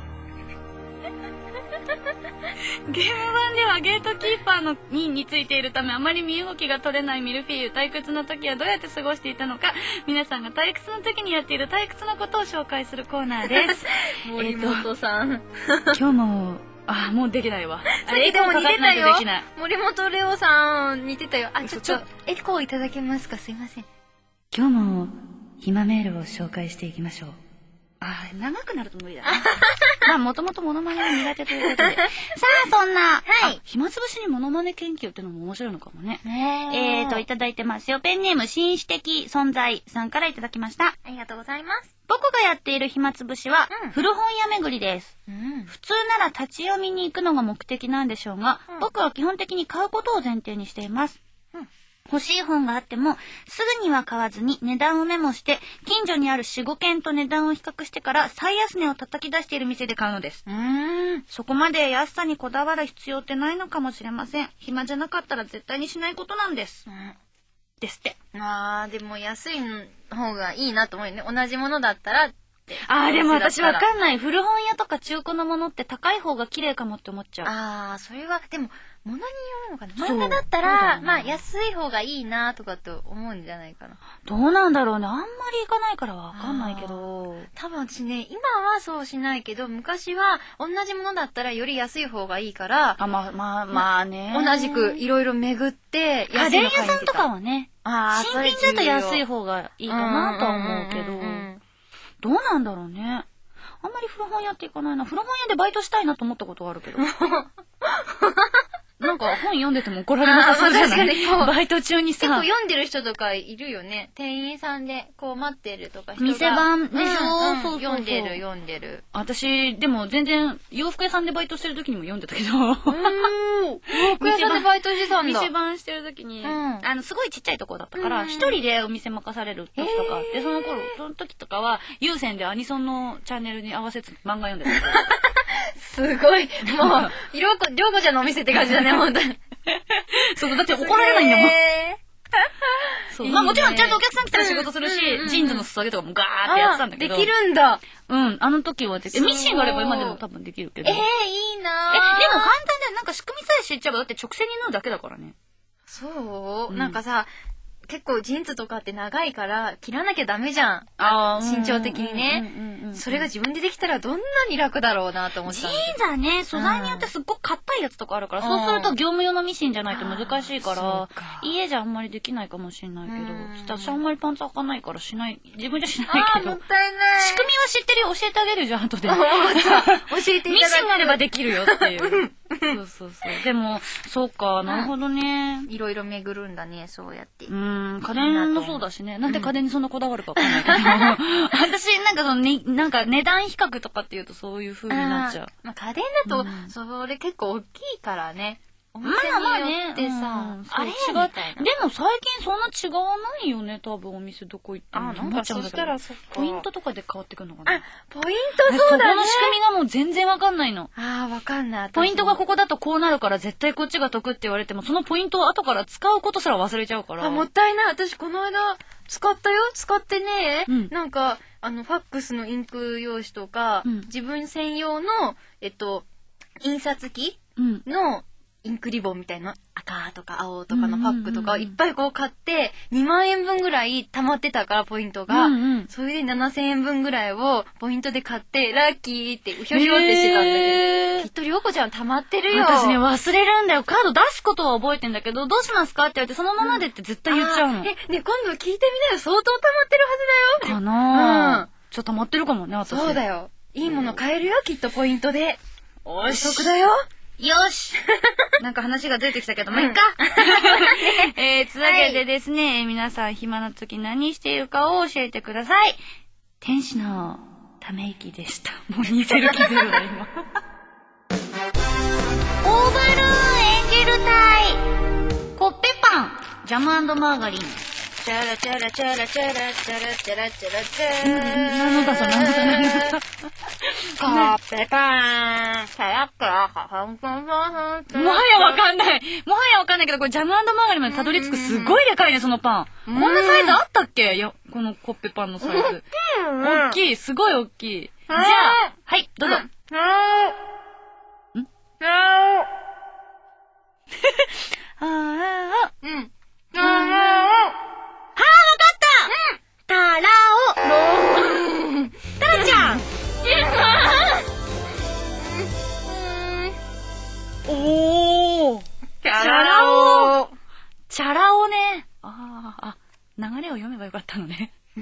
ゲーム版ではゲートキーパーの任についているためあまり身動きが取れないミルフィーユ。退屈の時はどうやって過ごしていたのか、皆さんが退屈の時にやっている退屈なことを紹介するコーナーです。 森本さん。 今日ももうできないわ。 エコー似てたよ。森本レオさん似てたよ。ちょっとエコーいただけますか？すいません。 今日も暇メールを紹介していきましょう。長くなると無理だな。もともとモノマネが苦手ということで。さあ、そんな、暇つぶしにモノマネ研究ってのも面白いのかもね。いただいてますよ。ペンネーム、紳士的存在さんからいただきました。 ありがとうございます。 僕がやっている暇つぶしは、古本屋巡りです。普通なら立ち読みに行くのが目的なんでしょうが、僕は基本的に買うことを前提にしています。欲しい本があってもすぐには買わずに値段をメモして近所にある 4,5 軒と値段を比較してから最安値を叩き出している店で買うのです。そこまで安さにこだわる必要ってないのかもしれません。暇じゃなかったら絶対にしないことなんです。ですって。 でも安い方がいいなと思うよね。同じものだったらでも私わかんない。古本屋とか中古のものって高い方が綺麗かもって思っちゃう。それはでも物によるのかな。漫画だったら安い方がいいなとかと思うんじゃないかな。 どうなんだろうね。あんまり行かないからわかんないけど。 多分私ね、今はそうしないけど、昔は同じものだったらより安い方がいいから。 まあね。 同じくいろいろ巡って安いの買いに行った。家電屋さんとかはね。新品だと安い方がいいかなとは思うけど。どうなんだろうね。あんまり古本屋って行かないな。古本屋でバイトしたいなと思ったことはあるけど。なんか本読んでても怒られなさそうじゃない？バイト中にさ。 結構読んでる人とかいるよね。店員さんでこう待ってるとか人が。 店番でしょ？ そう。読んでる。 私、でも全然洋服屋さんでバイトしてる時にも読んでたけど。 洋服屋さんでバイトしてたんだ。 店番してる時に、すごいちっちゃいとこだったから、一人でお店任される時とかあって、その時とかは、有線でアニソンのチャンネルに合わせて漫画読んでた。 すごい。もう、りょうこちゃんのお店って感じだね、ほんとに。 そう、だって怒られないんだもん。そう。まあもちろんちゃんとお客さん来たら仕事するし、ジーンズの裾上げとかもガーってやってたんだけど。 できるんだ。 あの時はできる。ミシンがあれば今でも多分できるけど。 いいなぁ。 でも簡単だよ。なんか仕組みさえ知っちゃえばだって直線に縫うだけだからね。 そう、なんかさ、結構ジーンズとかって長いから切らなきゃダメじゃん。身長的にね。それが自分でできたらどんなに楽だろうなと思ってた。 ジーンズはね、素材によってすっごく硬いやつとかあるから、そうすると業務用のミシンじゃないと難しいから、家じゃあんまりできないかもしれないけど、私あんまりパンツ開かないからしない、自分じゃしないけど。 もったいない。 仕組みは知ってるよ、教えてあげるじゃん、後で。 教えていただく。 ミシンがあればできるよっていう。そう。でも、そうか、なるほどね。 いろいろ巡るんだね、そうやって。 家電もそうだしね。なんで家電にそんなこだわるかわかんないけど。私、なんか値段比較とかっていうとそういう風になっちゃう。 まあ家電だと、それ結構大きいからね。 まあね。 でさ、 あれ違う。でも最近そんな違わないよね、多分お店どこ行っても。 なんかそしたらそっか。 ポイントとかで変わってくるのかな。 ポイントそうだね。 そこの仕組みがもう全然わかんないの。 わかんない。 ポイントがここだとこうなるから絶対こっちが得って言われても、そのポイントを後から使うことすら忘れちゃうから。 もったいない。私この間使ったよ。使ってね、なんか、ファックスのインク用紙とか、自分専用の、印刷機のインクリボンみたいな赤とか青とかのパックとかいっぱいこう買って2万円分ぐらい貯まってたからポイントが、それで7000円分ぐらいをポイントで買ってラッキーってうひょひょってしてたんだけど、きっとりょうこちゃん貯まってるよ。 私ね忘れるんだよ。カード出すことは覚えてんだけど、どうしますかって言われてそのままでって絶対言っちゃうの。 ね今度聞いてみなよ。相当溜まってるはずだよ。 かなぁ。ちょっと溜まってるかもね、私。 そうだよ。いいもの買えるよ、きっとポイントで。お得だよ。 よしなんか話が出てきたけど、もういっかつわけでですね、皆さん暇な時何しているかを教えてください。天使のため息でした。もう似せる気ゼロだ、今。オーバルーンエンジェル隊コッペパンジャム&マーガリンチャラチャラチャラチャラチャラチャラチャラチャラチャラ何のだそれコッペパンさやっかもはやわかんないけど、これジャム&マーガリンまでたどり着くすごいでかいね、そのパン。こんなサイズあったっけ？いや、このコッペパンのサイズ。大きい、すごい大きい。じゃあ、はい、どうぞ。タラちゃんおーチャラ男ね。流れを読めばよかったのね。エ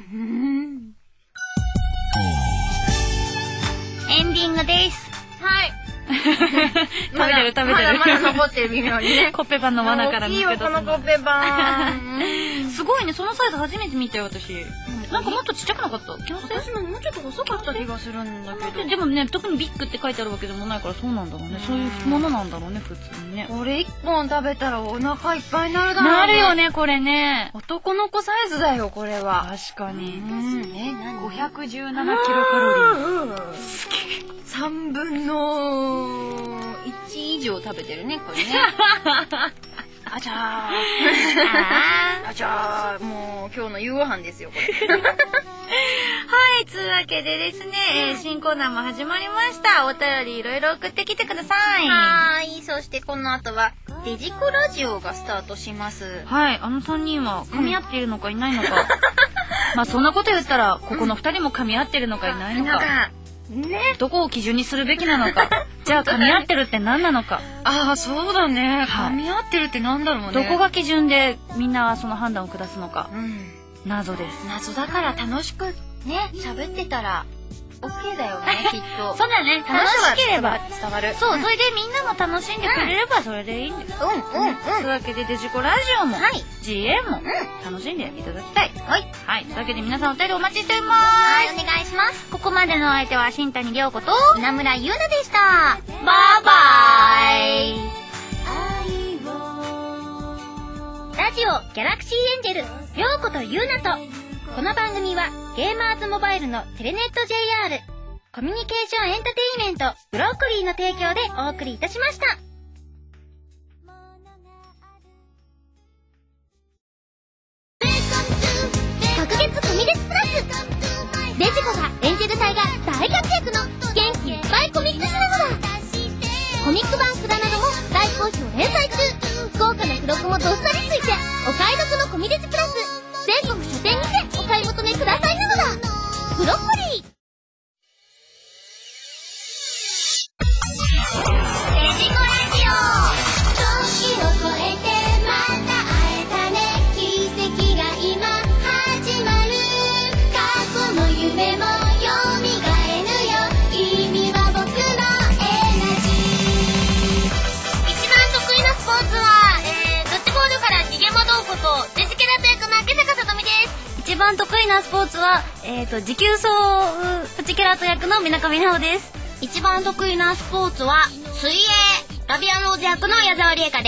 ンディングです。 はい。 食べてる。 まだ残ってる微妙にね。 コッペパンの罠から抜け出すの。 いいよ、このコッペパン。 すごいね、そのサイズ初めて見たよ、私。なんかもっとちっちゃくなかった？ 私ももうちょっと細かった気がするんだけど。 でもね、特にビッグって書いてあるわけでもないからそうなんだろうね。そういうものなんだろうね、普通にね。 これ1本食べたらお腹いっぱいになるだろうね。 なるよね、これね。 男の子サイズだよ、これは。 確かに。 何 517キロカロリー。 すげえ。3分の1以上食べてるね、これね。あちゃー。あちゃー。もう今日の夕ご飯ですよ、これ。 はい、つうわけでですね、新コーナーも始まりました。お便りいろいろ送ってきてください。 はい。そしてこの後は、デジコラジオがスタートします。 はい、あの3人は噛み合っているのかいないのか。まあそんなこと言ったら、ここの2人も噛み合ってるのかいないのか。 ね、 どこを基準にするべきなのか。じゃあ噛み合ってるって何なのか。 そうだね。噛み合ってるって何だろうね。 どこが基準でみんなその判断を下すのか。謎です。 謎だから楽しくね、喋ってたら OK だよね、きっと。 そうだね、楽しければ伝わる。 そう、それでみんなも楽しんでくれればそれでいいんです。というわけでデジコラジオも GA も楽しんでいただきたい。はい。はい。というわけで皆さんお便りお待ちしています。 はい、お願いします。 ここまでのお相手は新谷涼子と稲村優奈でした。 バイバイ。 ラジオギャラクシーエンジェル涼子と優奈と、この番組はゲーマーズモバイルのテレネット JR コミュニケーションエンターテインメントブロッコリーの提供でお送りいたしました。隔月コミデスプラス、デジコがエンジェル隊が大活躍の元気いっぱいコミックスなのだ。コミック版札なども大好評連載中。豪華な付録もどっさりついてお買い得のコミデスプラス、全国書店にてお買い求めくださいなのだ。ブロッコリーデジコラジオ、時を超えてまた会えたね。奇跡が今始まる。過去の夢も蘇るよ。君は僕のエナジー。一番得意なスポーツは、ドッジボールから逃げ惑うことデジキャラと役の明坂さとみです。 一番得意なスポーツは持久走プチキャラと役の水上奈緒です。 一番得意なスポーツは水泳ラビアンローズ役の矢沢理恵香です。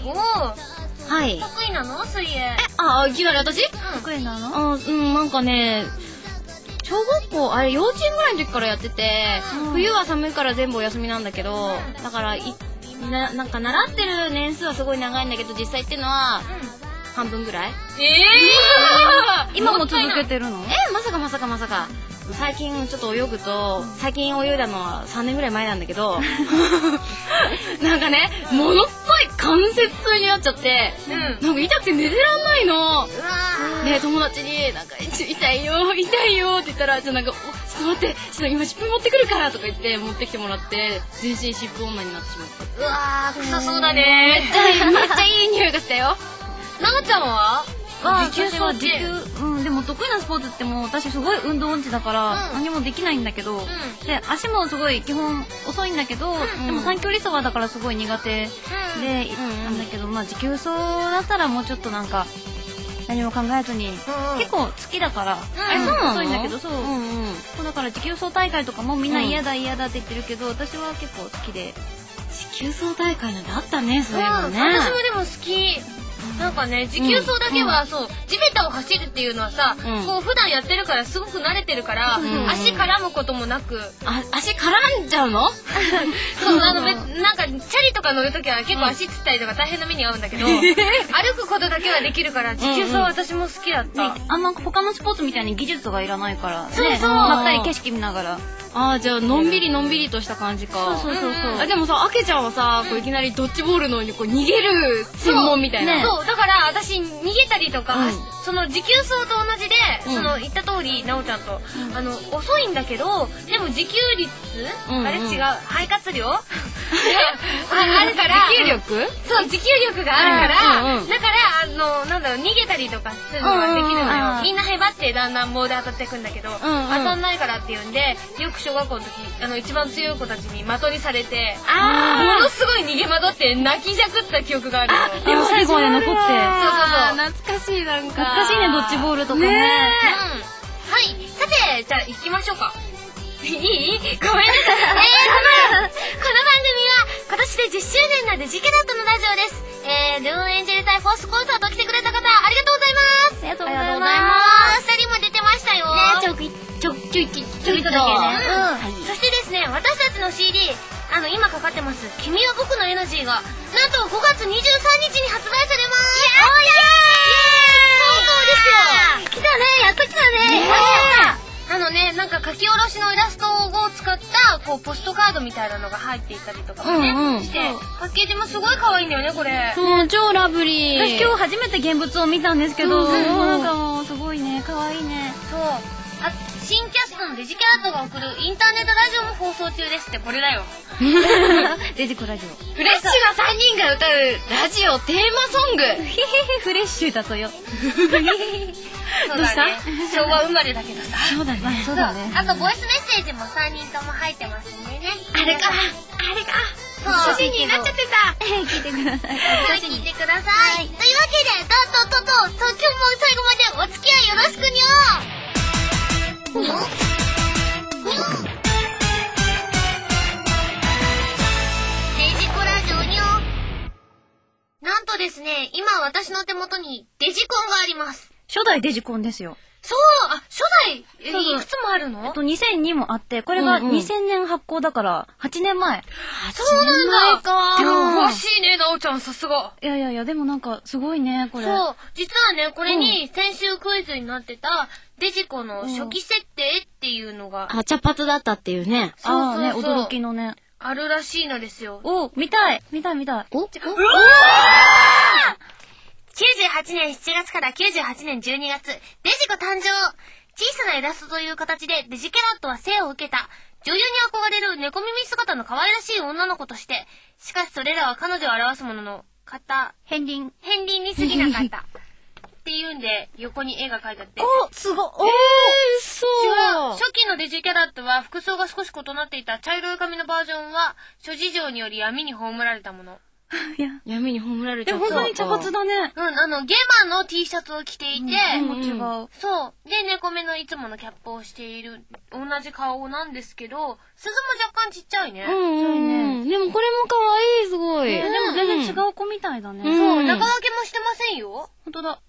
はーい。 はい。 得意なの水泳？ いきなり私？ 得意なの？ なんかね、小学校、あれ幼稚園ぐらいの時からやってて、冬は寒いから全部お休みなんだけど、だからなんか習ってる年数はすごい長いんだけど、実際っていうのは半分ぐらい。 今も続けてるの？ まさか。最近ちょっと泳ぐと、最近泳いだのは3年ぐらい前なんだけどなんかね、ものすごい関節痛になっちゃって、なんか痛くて寝てらんないの。で、友達になんか痛いよって言ったら、なんかちょっと待って、ちょっと今湿布持ってくるからとか言って持ってきてもらって、全身湿布女になってしまった。 うわー、臭そうだね。 めっちゃいい匂いがしたよ。 なおちゃんは？ 持久走でも得意なスポーツってもう私すごい運動音痴だから何もできないんだけど、で足もすごい基本遅いんだけど、でも短距離走はだからすごい苦手でなんだけど、持久走だったらもうちょっとなんか何も考えずに、結構好きだから、遅いんだけど、そうだから持久走大会とかもみんな嫌だって言ってるけど、私は結構好きで。 持久走大会なんてあったね、そういうのね。 私もでも好き。なんかね、持久走だけはそう、地べたを走るっていうのはさ、こう普段やってるからすごく慣れてるから、足絡むこともなく。 足絡んじゃうの？ そう、なんかチャリとか乗るときは結構足つったりとか大変な目に遭うんだけど、歩くことだけはできるから持久走は私も好きだった。 あんま他のスポーツみたいに技術がいらないからね、 そうまったり景色見ながら。 じゃあのんびりとした感じか。 そう。 でもさ、あけちゃんはさ、こういきなりドッジボールのこう逃げる専門みたいな。 そう、だから私逃げたりとか、その持久走と同じで、その言った通りなおちゃんと遅いんだけど、でも持久率、あれ違う、肺活量あるから、 持久力？ そう、持久力があるから、だからなんだろう、逃げたりとかするのができるのよ。みんなへばってだんだん棒で当たっていくんだけど、当たんないからっていうんで、よく小学校の時一番強い子たちに的にされて、ものすごい逃げ惑って泣きじゃくった記憶があるよ。 でも最後まで残って。 そう懐かしい、なんか懐かしいね、ドッジボールとかね。 はい、さて、じゃあ行きましょうか。いい？ごめんなさい。この番組は今年で10周年なデジキャラットのラジオです。ルーンエンジェル隊フォースコンサート来てくれた方、ありがとうございます。 ありがとうございます。 2人も出てましたよ。 ちょいとだけね。 そしてですね、私たちの CD、今かかってます「君は僕のエナジー」がなんと5月23日に発売されます。そうですよ。来たね、やっと来たね。なんか書き下ろしのイラストを使ったこうポストカードみたいなのが入っていたりとかもね、してパッケージもすごい可愛いんだよね、これ。 そう、超ラブリー。 私今日初めて現物を見たんですけど、なんかもうすごいね、可愛いね。 そう、新キャストのデジキャラットが送るインターネットラジオも放送中ですって、これだよ。 デジコラジオ。 フレッシュな3人が歌うラジオテーマソング。 フレッシュだとよ。 そうだね。昭和生まれだけどさ。 そうだね。そうだね。 あと、ボイスメッセージも3人とも入ってますんでね。 あれか。 そう。 写真になっちゃってた。 聞いてください。 聞いてください。というわけで、今日も最後までお付き合いよろしくにょ。デジコラジオにょ。なんとですね、今私の手元にデジコンがあります。 初代デジコンですよ。 そう、初代、いくつもあるの 2002もあって、これが2000年発行だから、8年前。 そうなんだ。 でも詳しいね、なおちゃん、さすが。 いや、でもなんか、すごいね、これ。 そう、実はね、これに先週クイズになってた、デジコの初期設定っていうのが。 茶髪だったっていうね。 そうね、驚きのね。 あるらしいのですよ。 見たい。 お 98年7月から98年12月、デジコ誕生。小さなイラストという形でデジキャラットは生を受けた。女優に憧れる猫耳姿の可愛らしい女の子として、しかしそれらは彼女を表すものの、片鱗に過ぎなかった。っていうんで、横に絵が描いてあって。 すごい。 そう。 初期のデジキャラットは服装が少し異なっていた茶色い髪のバージョンは、諸事情により闇に葬られたもの。 闇に葬られちゃった。 本当に茶髪だね。 ゲマの T シャツを着ていて、 違う。 そう。で、猫目のいつものキャップをしている、同じ顔なんですけど、鈴も若干ちっちゃいね。 そうね。でもこれも可愛い、すごい。 でも全然違う子みたいだね。 そう、中分けもしてませんよ。 ほんとだ。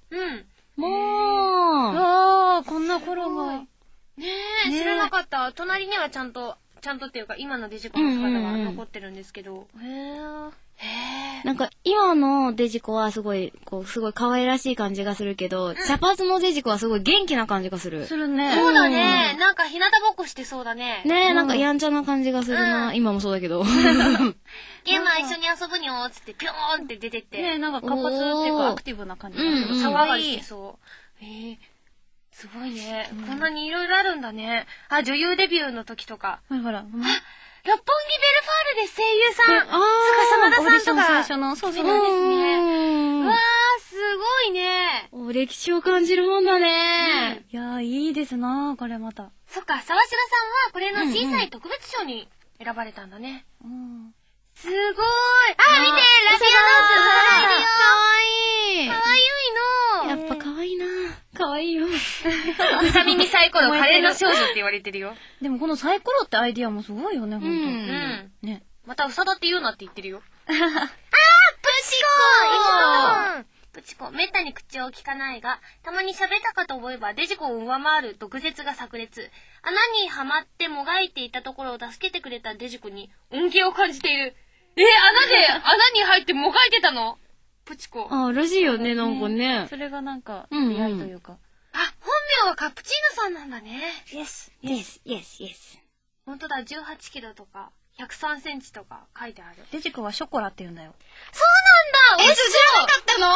もう。 こんな頃が。 ねえ、知らなかった。隣にはちゃんとっていうか、今のデジコの姿が残ってるんですけど。 なんか今のデジコはすごい可愛らしい感じがするけど、茶髪のデジコはすごい元気な感じがする。 するね。 そうだね。なんか日向ぼっこしてそうだね。 ねえ、なんかやんちゃな感じがするな。今もそうだけど。 ゲームは一緒に遊ぶにょーつってピョーンって出てって。 ねえ、なんか活発っていうかアクティブな感じがする。 騒がしてそう。すごいね。こんなにいろいろあるんだね。女優デビューの時とか。 ほら。 六本木ベルファールで声優さん。真田さんとか。 最初の、そうですね。 うわー、すごいね。 歴史を感じるもんだね。 いやー、いいですなー、これまた。 そっか、沢城さんはこれの審査員特別賞に選ばれたんだね。すごーい。見て、ラビアダンスされるよ。かわいい。 やっぱ可愛いな。可愛いよ。 うさ耳サイコロ、華麗の少女って言われてるよ。 でもこのサイコロってアイディアもすごいよね、ほんと。 ね。またうさだって言うなって言ってるよ。プチコめったに口を聞かないが、たまに喋ったかと思えばデジコを上回る毒舌が炸裂。穴にはまってもがいていたところを助けてくれたデジコに恩恵を感じている。穴に入ってもがいてたの？プチコ。 らしいよね、なんかね。 それがなんか、出会いというか。 本名はカプチーノさんなんだね。 Yes. ほんとだ、18キロとか、103センチとか書いてある。 デジコはショコラって言うんだよ。 そうなんだ。 知らなかったの？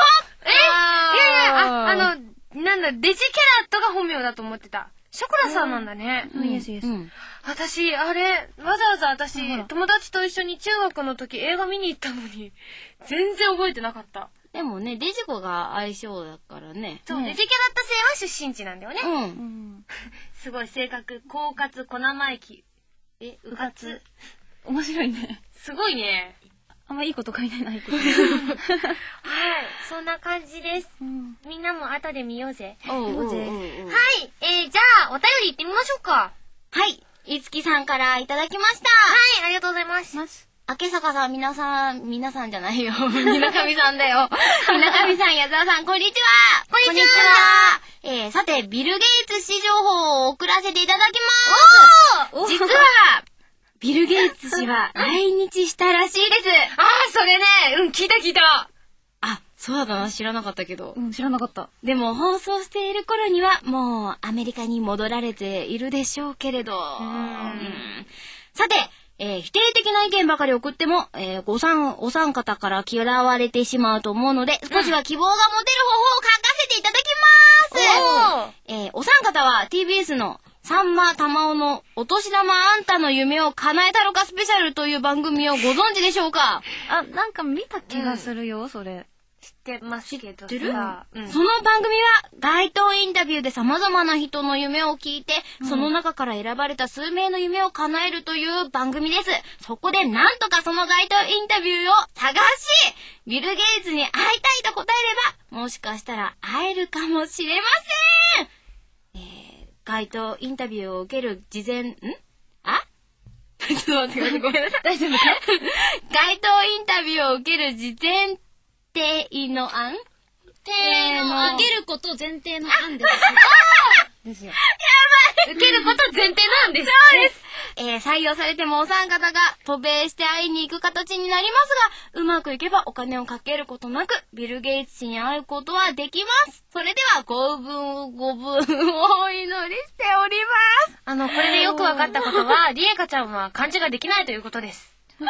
なんだ、デジキャラットが本名だと思ってた。ショコラさんなんだね。 イエス。 私、わざわざ私、友達と一緒に中学の時映画見に行ったのに、全然覚えてなかった。 でもね、デジコが相性だからね。 そう、デジキャラット性は出身地なんだよね。すごい性格、狡猾、小生意気。うかつ。 面白いね。 すごいね。 あんまいいこと書いてないけど。 はい、そんな感じです。みんなも後で見ようぜ。はい、じゃあ、お便り行ってみましょうか。 はい、いつきさんからいただきました。 はい、ありがとうございます。 明坂さん、皆さんじゃないよ。みなかみさんだよ。みなかみさん、矢沢さん、こんにちは。 こんにちは。さて、ビル・ゲイツ氏情報を送らせていただきます。実は、ビル・ゲイツ氏は来日したらしいです。 それね、聞いた。 そうだな、知らなかったけど。 知らなかった。 でも、放送している頃には、もう、アメリカに戻られているでしょうけれど。さて、否定的な意見ばかり送っても、お三方から嫌われてしまうと思うので、少しは希望が持てる方法を書かせていただきます。お三方は TBS のさんま玉緒のお年玉あんたの夢を叶えたろかスペシャルという番組をご存知でしょうか？ なんか見た気がするよ、それ。 知ってますけどさ。 その番組は街頭インタビューで様々な人の夢を聞いて、その中から選ばれた数名の夢を叶えるという番組です。そこでなんとかその街頭インタビューを探し、ビル・ゲイツに会いたいと答えれば、もしかしたら会えるかもしれません。街頭インタビューを受ける事前、ちょっと待ってごめんなさい。大丈夫か？街頭インタビューを受ける事前定の案？ 受けること前提の案です。ですよ。 やばい！受けること前提の案です。そうです。採用されてもお三方が渡米して会いに行く形になりますが、うまくいけばお金をかけることなく、ビル・ゲイツ氏に会うことはできます。それではご分をお祈りしております。 これでよくわかったことは、リエカちゃんは漢字ができないということです。 びっくり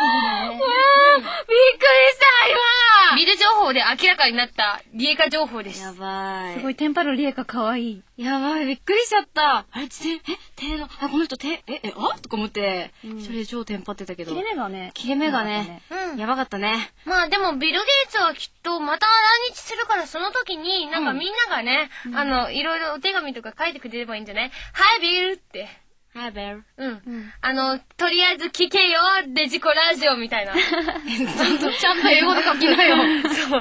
した今ビル情報で明らかになったリエカ情報です。 やばい。 すごいテンパるリエカかわいい。 やばい、びっくりしちゃった。あれ、この人とか思って、それで超テンパってたけど。 切れ目がね。 やばかったね。 まあでもビル・ゲイツはきっとまた来日するからその時になんかみんながね、いろいろお手紙とか書いてくれればいいんじゃない？はいビルって。 はいベル。 とりあえず聞けよデジコラジオみたいな。ちゃんと英語で書きなよ。 そう。送れば聞いて、存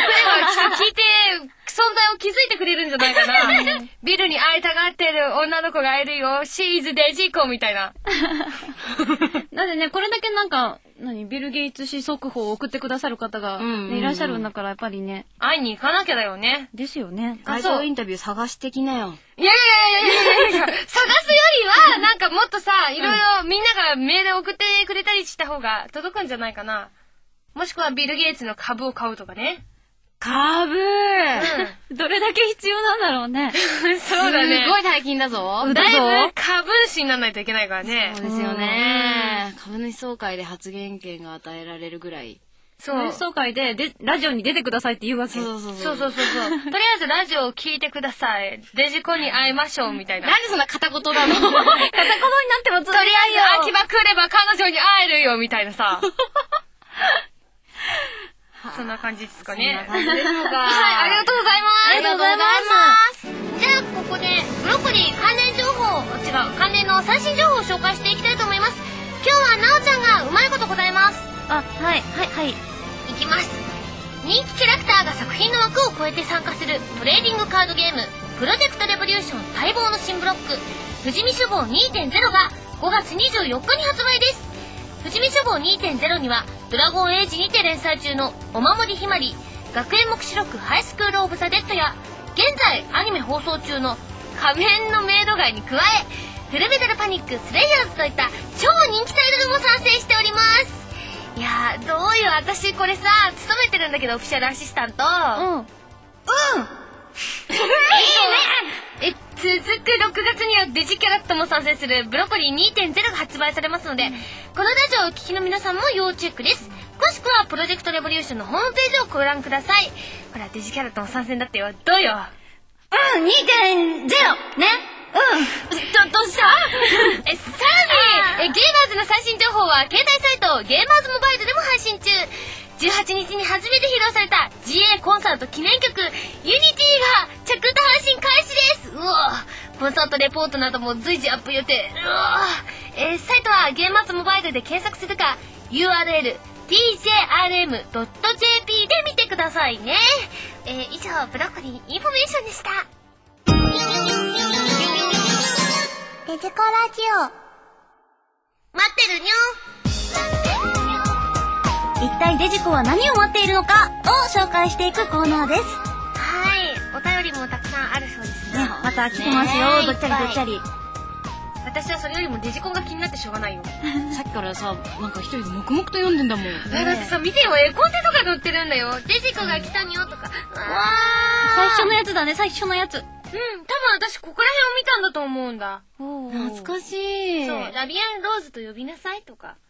在を気づいてくれるんじゃないかな。ビルに会いたがってる女の子がいるよ。シーズデジコみたいな。 だってね、これだけなんか、ビル・ゲイツ氏速報を送ってくださる方がいらっしゃるんだから、やっぱりね。 会いに行かなきゃだよね。 ですよね。 街頭インタビュー探してきなよ。 いや探すよりは、なんかもっとさ、いろいろみんながメール送ってくれたりした方が届くんじゃないかな。もしくはビル・ゲイツの株を買うとかね。 株、 どれだけ必要なんだろうね。 そうだね。 すごい大金だぞ。 だいぶ株主にならないといけないからね。 そうですよね。株主総会で発言権が与えられるぐらい。 株主総会でラジオに出てくださいって言うわけ。 そう。とりあえずラジオを聞いてください。デジコに会いましょうみたいな。 なんでそんな片言なの？片言になってもずっととりあえず秋葉来れば彼女に会えるよみたいなさ。そんな感じですかね。 そんな感じですのか。 はい、ありがとうございます。 ありがとうございます。 じゃあ、ここで、ブロッコリー関連関連の最新情報を紹介していきたいと思います。今日はなおちゃんがうまいこと答えます。 はい。 いきます。人気キャラクターが作品の枠を超えて参加するトレーディングカードゲーム、プロジェクトレボリューション待望の新ブロック、富士見書房 2.0 が5月24日に発売です。富士見書房 2.0 には、ドラゴンエイジにて連載中のお守りひまり、学園目視録ハイスクールオブザ・デッドや、現在アニメ放送中の仮面のメイド街に加え、フルメタルパニック、スレイヤーズといった超人気タイトルも参戦しております。いやー、どういう私これさ、勤めてるんだけど、オフィシャルアシスタント。いいね。続く6月にはデジキャラクターも参戦するブロッコリー 2.0 が発売されますので、このラジオをお聞きの皆さんも要チェックです。詳しくはプロジェクトレボリューションのホームページをご覧ください。ほら、デジキャラクターも参戦だってよ。どうよ。 2.0 ね。どうしたさらに、ゲーマーズの最新情報は携帯サイトゲーマーズモバイルでも配信中。18日に初めて披露された GA コンサート記念曲ユニティが着歌配信開始です。うわ、コンサートレポートなども随時アップ予定。うわ、サイトはゲーマーズモバイルで検索するか URL tjrm.jp で見てくださいね。以上、ブロッコリーインフォメーションでした。 デジコラジオ待ってるにょ。 一体デジコは何を待っているのかを紹介していくコーナーです。 はい、お便りもたくさんあるそうですね。 また来てますよ。どっちゃりどっちゃり。 私はそれよりもデジコンが気になってしょうがないよ。 さっきからさ、なんか一人で黙々と読んでんだもん。 だってさ、見てよ、絵コンテとか載ってるんだよ。デジコが来たにょとか。 最初のやつだね、最初のやつ。 多分私ここら辺を見たんだと思うんだ。 懐かしい。 そう、ラビアンローズと呼びなさいとか。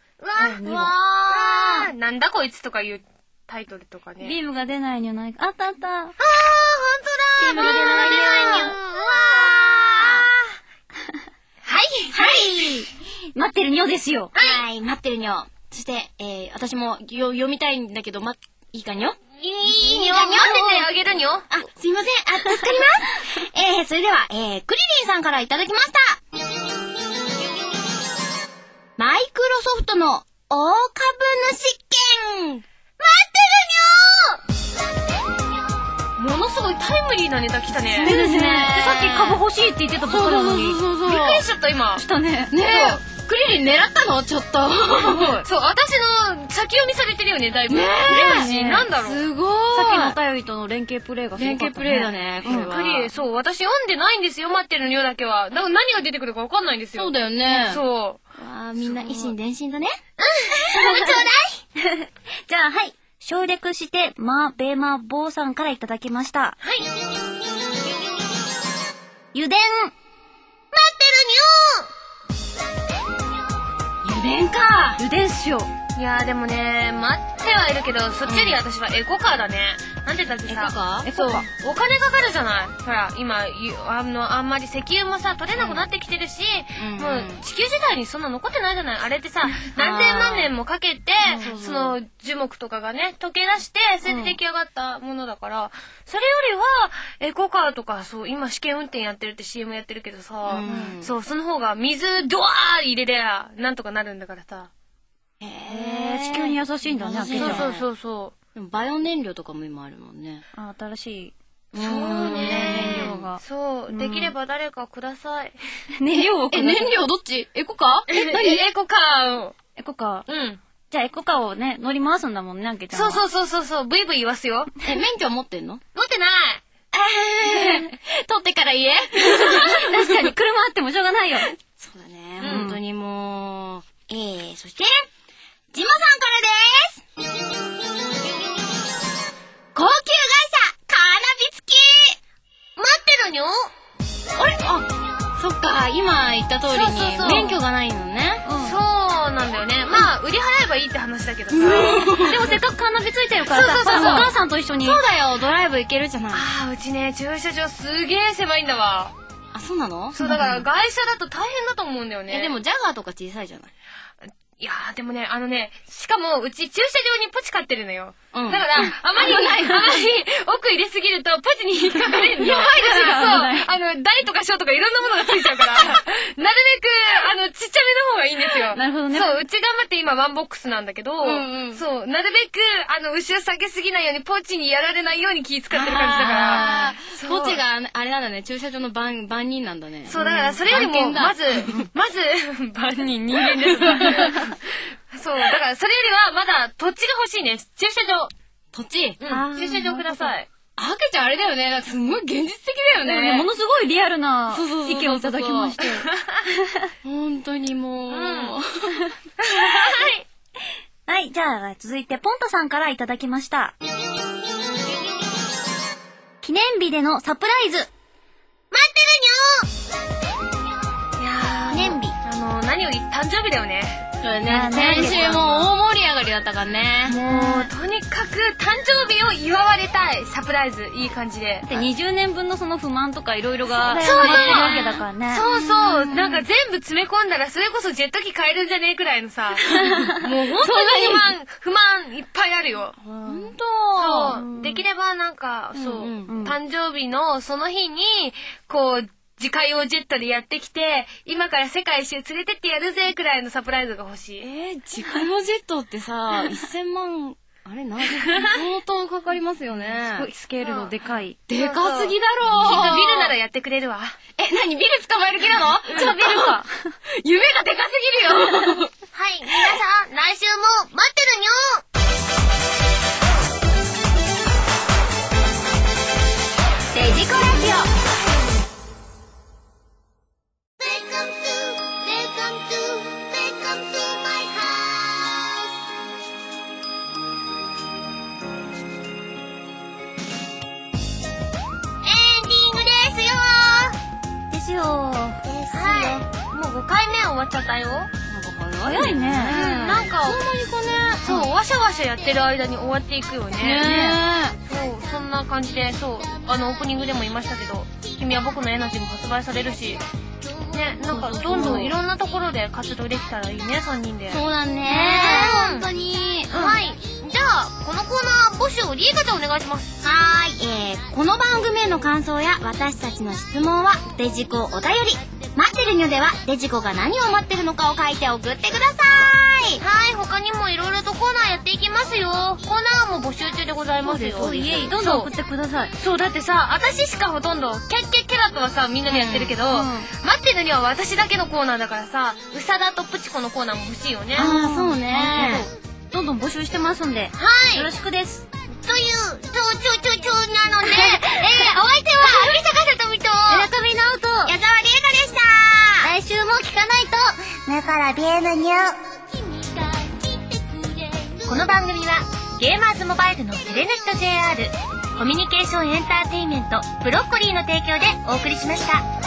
なんだこいつとかいうタイトルとかね。 ビームが出ないにはないか。あったあった。 ほんとだ。 ビームが出ないには。 はい。 待ってるにょですよ。 はい、待ってるにょ。そして、私も読みたいんだけど、 いいかにょいいにょ読んでてあげるにょ。 あ、すいません。助かります。それでは、クリリンさんからいただきました。マイクロソフトの大株主権待ってるにょ。ものすごいタイムリーなネタ来たね。 そうですね。さっき株欲しいって言ってたところなのに。 びっくりしちゃった今。 したね。 ねえ。クリリン狙ったのちょっと。 そう、私の先読みされてるよね、だいぶ。ねえ。なんだろう。 すごい。 さっきのお便りとの連携プレイがすごかったね。 連携プレイだね、これは。 クリリン、そう、私読んでないんですよ、待ってるにょだけは。だから何が出てくるかわかんないんですよ。 そうだよね。 そう。 わあ、みんな一心伝心だね。 ちょうだい。 じゃあ、はい。省略して、べまぼうさんからいただきました。 はい。 油田。 油田か。 油田っしょ。 いやーでもね、待ってはいるけど、そっちより私はエコカーだね。なんてだってさ、そう、お金かかるじゃない。ほら、今、あんまり石油もさ、取れなくなってきてるし、もう地球自体にそんな残ってないじゃない。あれってさ、何千万年もかけて、その樹木とかがね、溶け出して、それで出来上がったものだから、それよりは、エコカーとか、そう、今試験運転やってるって CM やってるけどさ、そう、その方が水ドワー入れりゃ、なんとかなるんだからさ。 地球に優しいんだね、 そうそう。 でもバイオ燃料とかも今あるもんね。 あ、新しい。 そうね。燃料が。そう、できれば誰かください。 燃料を燃料どっち？エコカー？ 何？エコカーを。 エコカー。 うん。 じゃあエコカーをね、乗り回すんだもんね、あけちゃんは。 そう、ブイブイ言わすよ。 免許は持ってんの？ 持ってない。 取ってから言え。 確かに車あってもしょうがないよ。 そうだね、本当にもう。そして、ジモさんからです。高級会社、カーナビ付き。 待ってるにょ。 あれ？あ、そっか、今言った通りに免許がないのね。 そうなんだよね。まあ、売り払えばいいって話だけどさ。 でもせっかくカーナビついてるからさ、お母さんと一緒に。 そうだよ、ドライブ行けるじゃない。 ああ、うちね、駐車場すげえ狭いんだわ。 あ、そうなの？ そう、だから外車だと大変だと思うんだよね。 でもジャガーとか小さいじゃない。 いやー、でもね、しかも、うち駐車場にポチ飼ってるのよ。だから、あまり奥入れすぎると、ポチに引っかかれるの。やばいですよ。そう。大とか小とかいろんなものがついちゃうから、なるべく、ちっちゃめの方がいいんですよ。 なるほどね。 そう、うち頑張って今ワンボックスなんだけど、そう、なるべく、後ろ下げすぎないように、ポチにやられないように気使ってる感じだから。 ポチが、あれなんだね、駐車場の番人なんだね。 そう、だからそれよりも、まず、番人間です。そう、だからそれよりはまだ土地が欲しいね。駐車場。 土地？ 駐車場ください。 あけちゃんあれだよね。すごい現実的だよね。 ものすごいリアルな意見をいただきまして。 本当にもう。 はい、じゃあ続いてポンタさんからいただきました。記念日でのサプライズ。待ってるにょ。いやー、記念日。 何より誕生日だよね。 そうだね。先週も大盛り上がりだったからね。 もう、とにかく誕生日を祝われたい。サプライズ、いい感じで。 で、20年分のその不満とかいろいろが、 そう溜まってるわけだからね。 そうそう。なんか全部詰め込んだら、それこそジェット機買えるんじゃねえくらいのさ。もう本当に不満いっぱいあるよ。 ほんと。 そう。できればなんか、そう。誕生日のその日に、こう、自家用ジェットでやってきて、今から世界一周連れてってやるぜくらいのサプライズが欲しい。 自家用ジェットってさ、1000万、あれ相当かかりますよね。 すごいスケールのでかい。 でかすぎだろ。 きっとビルならやってくれるわ。 何ビル捕まえる気なの？ じゃあビルか。 夢がでかすぎるよ。 はい、皆さん、来週も待ってるにょ。 デジコラジオ。 5回目終わっちゃったよ。 早いね。 なんか、そう、わしゃわしゃやってる間に終わっていくよね。そう、そんな感じで、そう、オープニングでも言いましたけど、君は僕のエナジーも発売されるし、ね、なんかどんどんいろんなところで活動できたらいいね、3人で。 そうだね。本当に。 はい。じゃあ、このコーナー募集りえかちゃんお願いします。 はーい、この番組への感想や私たちの質問はデジコお便り。待ってるにょではデジコが何を待ってるのかを書いて送ってください。 はい、他にもいろいろとコーナーやっていきますよ。コーナーも募集中でございますよ。 いえいえ、どんどん送ってください。 そう、だってさ、私しかほとんどキャッキャッキャラとはさみんなでやってるけど、待ってるには私だけのコーナーだからさ、うさだとプチコのコーナーも欲しいよね。 ああ、そうね。 どんどん募集してますんで、 はい、 よろしくです。 というなので、お相手は有坂さとみと村上直人、 矢沢りえかでした。 来週も聞かないと目からビエのニュー。 この番組はゲーマーズモバイルのテレネット JR コミュニケーションエンターテインメントブロッコリーの提供でお送りしました。